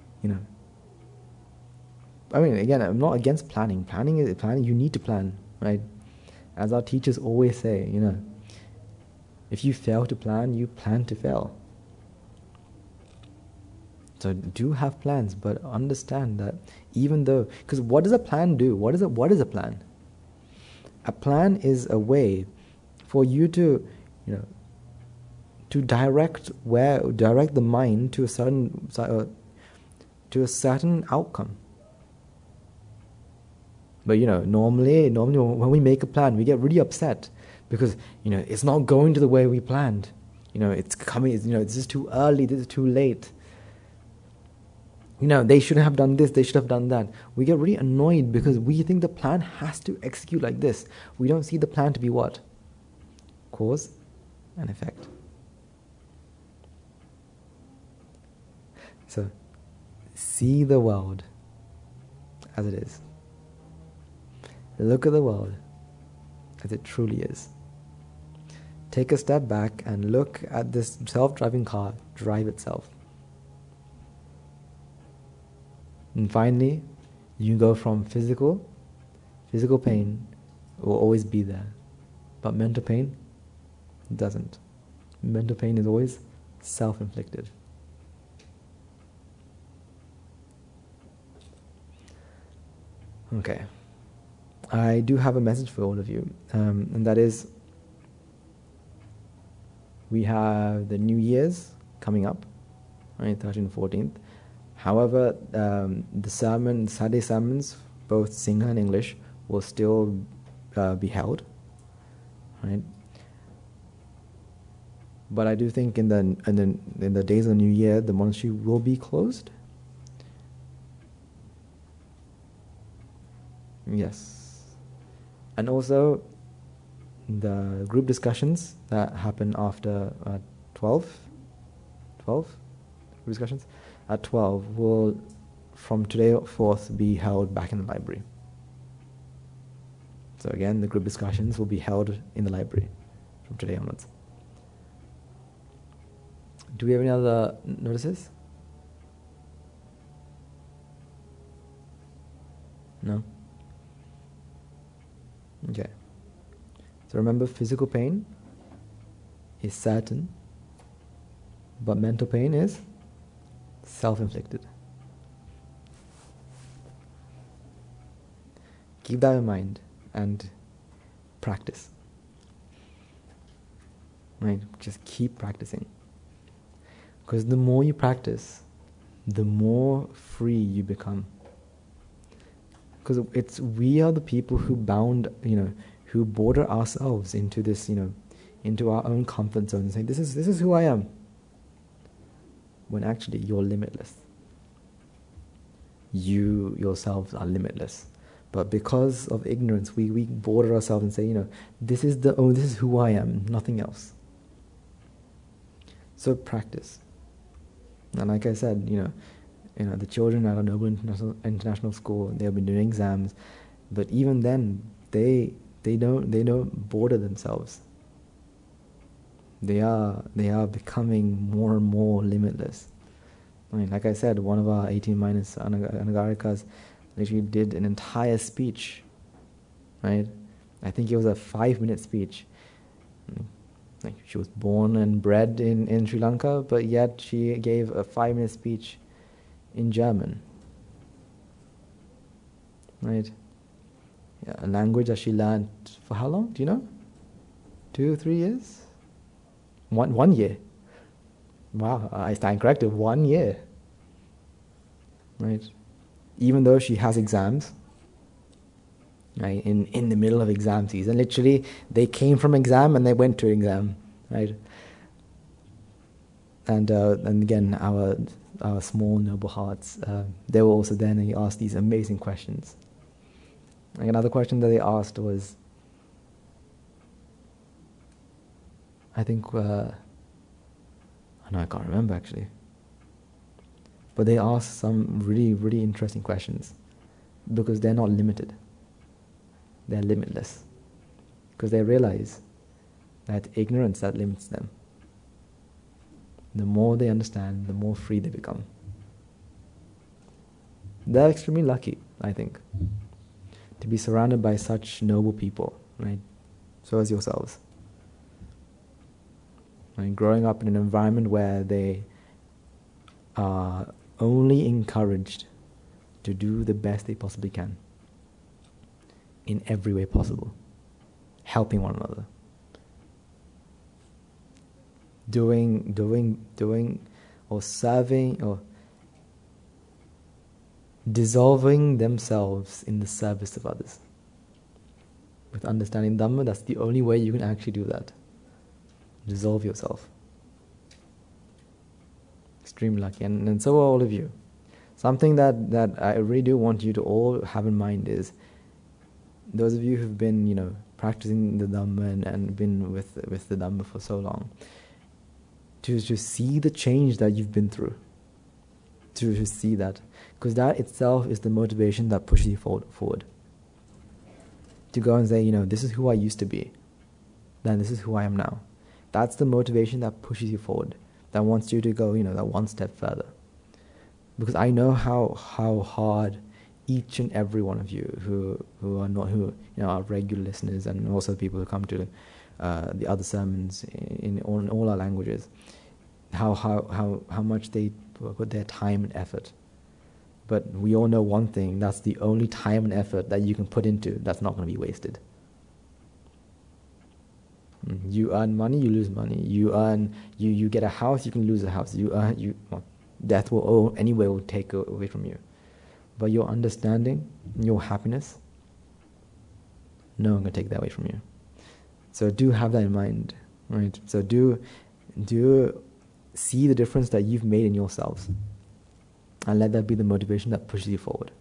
again, I'm not against planning. Planning, you need to plan, right? As our teachers always say, if you fail to plan, you plan to fail. So do have plans, but understand that even though, because what does a plan do? What is a plan? A plan is a way for you to, to direct the mind to a certain outcome. But normally when we make a plan, we get really upset because it's not going to the way we planned. It's coming. This is too early. This is too late. They shouldn't have done this. They should have done that. We get really annoyed because we think the plan has to execute like this. We don't see the plan to be what? Cause and effect. So, see the world as it is. Look at the world as it truly is. Take a step back and look at this self-driving car drive itself. And finally, you go from physical pain will always be there. But mental pain doesn't. Mental pain is always self-inflicted. Okay. I do have a message for all of you, and that is, we have the New Year's coming up, right, 13th and 14th. However, the Saturday sermons, both Singha and English, will still be held, right? But I do think in the days of the New Year, the monastery will be closed. Yes. And also, the group discussions that happen after 12 discussions at 12 will, from today forth, be held back in the library. So again, the group discussions will be held in the library from today onwards. Do we have any other notices? No? Okay. So remember, physical pain is certain, but mental pain is self-inflicted. keep that in mind and practice. Right? Just keep practicing. Because the more you practice, the more free you become. Because we are the people who who border ourselves into this, into our own comfort zone and say, this is who I am. When actually you're limitless. You yourselves are limitless. But because of ignorance, we border ourselves and say, this is who I am, nothing else. So practice. And like I said, the children at our Noble International School, they have been doing exams, but even then, they don't border themselves. They are becoming more and more limitless. I mean, like I said, one of our 18 minus Anagarikas literally did an entire speech, right? I think it was a 5-minute speech. Like, she was born and bred in Sri Lanka, but yet she gave a 5-minute speech in German, right? Yeah, a language that she learned for how long? Do you know? 2, 3 years? One year. Wow, I stand corrected. 1 year, right? Even though she has exams, right? In the middle of exam season, literally, they came from exam and they went to exam, right? And again, our small noble hearts, they were also there, and they asked these amazing questions. Like, another question that they asked was, I think, I can't remember actually, but they asked some really, really interesting questions, because they're not limited. They're limitless, because they realize that ignorance that limits them. The more they understand, the more free they become. They're extremely lucky, I think, to be surrounded by such noble people, right? So as yourselves. And growing up in an environment where they are only encouraged to do the best they possibly can in every way possible, helping one another, doing or serving or dissolving themselves in the service of others. With understanding Dhamma, that's the only way you can actually do that. Dissolve yourself. Extremely lucky, and so are all of you. Something that I really do want you to all have in mind is, those of you who've been, practicing the Dhamma and been with the Dhamma for so long, to see the change that you've been through, to see that, because that itself is the motivation that pushes you forward. To go and say, this is who I used to be, then this is who I am now. That's the motivation that pushes you forward, that wants you to go, that one step further. Because I know how hard each and every one of you who are regular listeners, and also people who come to the other sermons in all our languages, how much they put their time and effort. But we all know one thing: that's the only time and effort that you can put into that's not going to be wasted. You earn money, you lose money. You get a house, you can lose a house. Death will take away from you. But your understanding, your happiness, no one can take that away from you. So do have that in mind, right? So do see the difference that you've made in yourselves, and let that be the motivation that pushes you forward.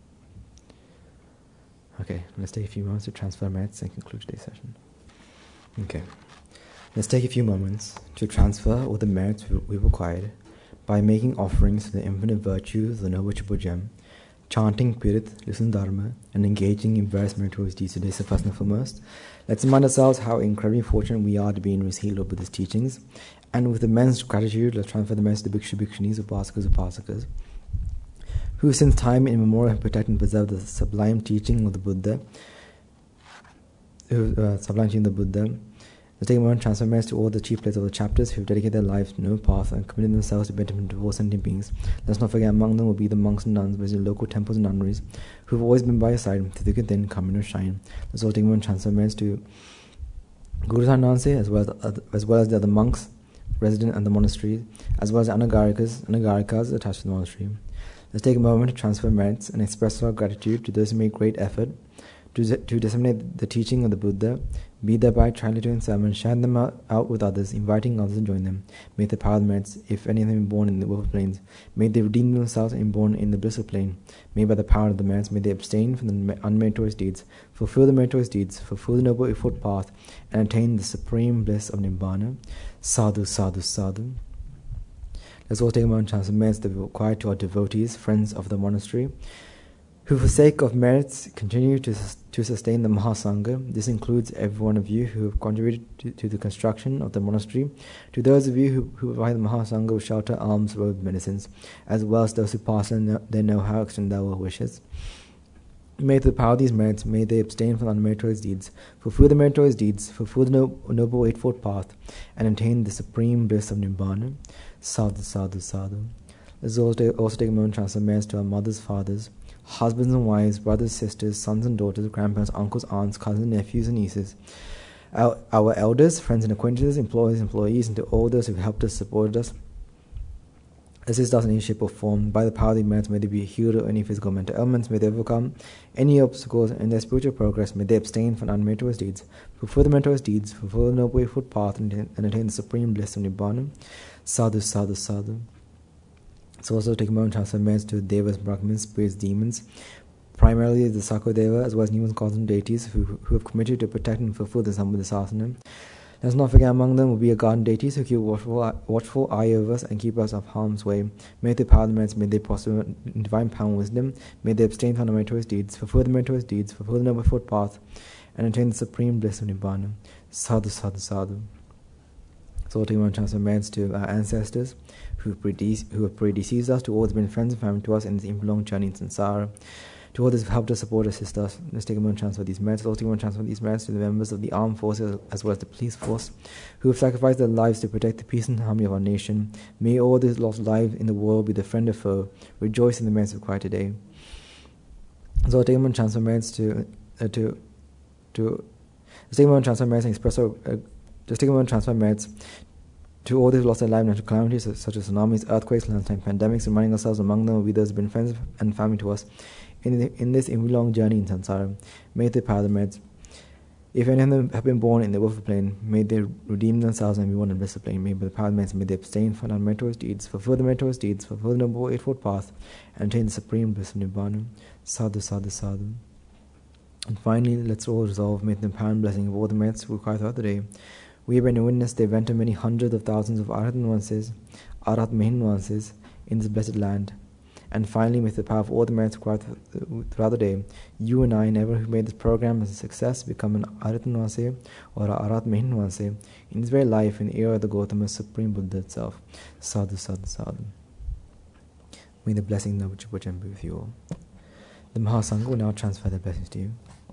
Okay, let's take a few moments to transfer merits and conclude today's session. Okay, let's take a few moments to transfer all the merits we've acquired by making offerings to the infinite virtues of the Noble Triple Gem, chanting Pirit, listening Dharma, and engaging in various meritorious deeds today. So first and foremost, let's remind ourselves how incredibly fortunate we are to be in receipt of Buddha's teachings. And with immense gratitude, let's transfer the merits to the Bhikshu, Bhikshunis, Upasakas, who since time immemorial have protected and preserved the sublime teaching of the Buddha, Let's take a moment to transfer merits to all the chief players of the chapters who have dedicated their lives to no path and committed themselves to betterment of all sentient beings. Let's not forget among them will be the monks and nuns visiting local temples and nunneries who have always been by your side through thick and thin, come in or shine. Let's also take a moment to transfer merits to Guru Nanse as well as the other monks resident at the monastery, as well as the Anagarikas attached to the monastery. Let's take a moment to transfer merits and express our gratitude to those who make great effort to disseminate the teaching of the Buddha, be thereby translating sermons, share them out with others, inviting others to join them. May the power of the merits, if any of them be born in the world of planes, may they redeem themselves and be born in the bliss of plane. May by the power of the merits, may they abstain from the unmeritorious deeds, fulfill the meritorious deeds, fulfill the noble eightfold path, and attain the supreme bliss of Nibbana. Sadhu, sadhu, sadhu. Let's all take a moment to transfer merits that we require to our devotees, friends of the monastery, who for sake of merits continue to sustain the Mahasangha. This includes every one of you who have contributed to the construction of the monastery, to those of you who provide the Mahasangha with shelter, alms, robes, medicines, as well as those who pass their know-how, extend their well wishes. May through the power of these merits, may they abstain from unmeritorious deeds, fulfill the meritorious deeds, fulfill the noble eightfold path, and attain the supreme bliss of Nibbana. Sadhu, sadhu, sadhu. Let's also take a moment to transfer merits to our mothers, fathers, husbands and wives, brothers, sisters, sons and daughters, grandparents, uncles, aunts, cousins, nephews and nieces, our elders, friends and acquaintances, employees, employees, and to all those who have helped us, supported us, assist us in any shape or form. By the power of the merits, may they be healed of any physical or mental ailments, may they overcome any obstacles in their spiritual progress, may they abstain from unmeritorious deeds, fulfill the meritorious deeds, fulfill the noble eightfold path, and attain the supreme bliss of Nibbana. Sadhu, sadhu, sadhu. So also take a moment to transfer merits to devas, brahmins, spirits, demons, primarily the Sakodeva, as well as numerous gods and deities who have committed to protect and fulfill the Sambuddhasasana. Let's not forget among them will be a garden deities who keep watchful eye over us and keep us of harm's way. May they power the merits, may they prosper in divine power and wisdom, may they abstain from the meritorious deeds, fulfill the meritorious deeds, fulfill the noble eightfold path, and attain the supreme bliss of Nibbana. Sadhu, sadhu, sadhu. So take one transfer merits to our ancestors who have predeceased us, to all who have been friends and family to us in this long journey in samsara, to all those who have helped us, support, assist us. Let's take a moment to transfer these merits. Also take a moment to transfer these merits to the members of the armed forces as well as the police force who have sacrificed their lives to protect the peace and harmony of our nation. May all those lost lives in the world be the friend or foe. Rejoice in the merits required today. So take a moment to transfer merits to let's take a moment to transfer merits and express our just take a moment to transfer merits to all those who lost their lives in natural calamities such as tsunamis, earthquakes, landslide, pandemics, reminding ourselves among them will be those who have been friends and family to us in this long journey in samsara. May they power the merits. If any of them have been born in the world plane, may they redeem themselves and be born in bliss plane. May by the power of the merits, may they abstain from unmeritorious deeds, fulfill the meritorious deeds, fulfill the noble eightfold path, and attain the supreme bliss of Nibbana. Sadhu, sadhu, sadhu. And finally, let's all resolve, may the power and blessing of all the merits required throughout the day. We have been to witness the event of many hundreds of thousands of Arhat nuances in this blessed land. And finally, with the power of all the merits required throughout the day, you and I, and everyone who made this program as a success, become an Arhat nuance or an Arhat nuance in this very life, in the era of the Gautama Supreme Buddha itself. Sadhu, sadhu, sadhu. May the blessing of the Buddha be with you all. The Mahasangha will now transfer their blessings to you.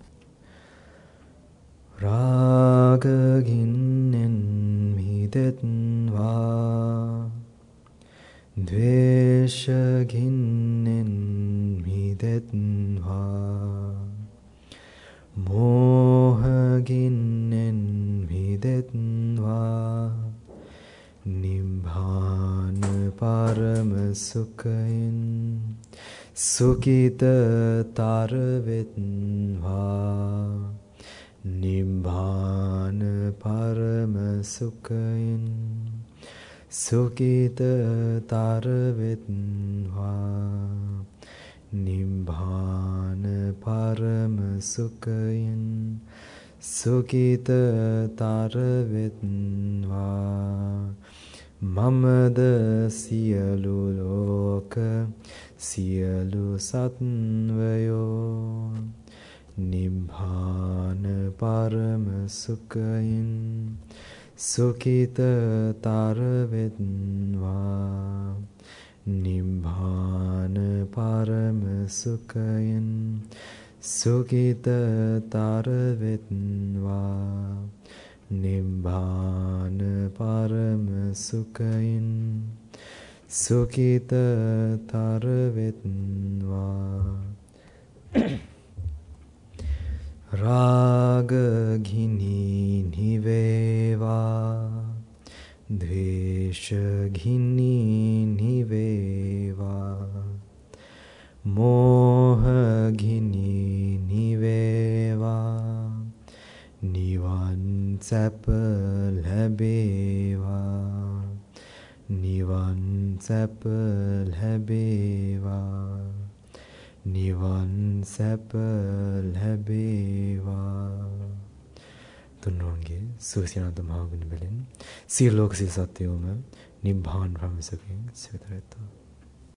Raga ginen midetva, dvesha ginen midetva, moha ginen midetva, nibbana parama sukhain, sukita tarvetva, Nibbana parama sukhain, sukita taravetva. Nibbana parama sukhain, sukita taravetva. Mamada siyalu loka, siyalu satvayo. Nibbana parama sukhain, sukita taravetva. Nibbana parama sukhain, sukita taravetva. නිබ්බාන පරම සුඛයින් සුඛිතතර වෙත්වා රාග ගිනි නිවේවා ද්වේෂ ගිනි නිවේවා මෝහ ගිනි නිවේවා නිවන් සැප ලැබේවා නිවන් සැප ලැබේවා නිවන් සැප ලැබේවා තුන්වන්ගේ සුවිසිනාත මහගුණ වලින් සියලු ලෝක සිය සත්‍යෝම නිබ්බාන භවසකින් සිතරෙත්වා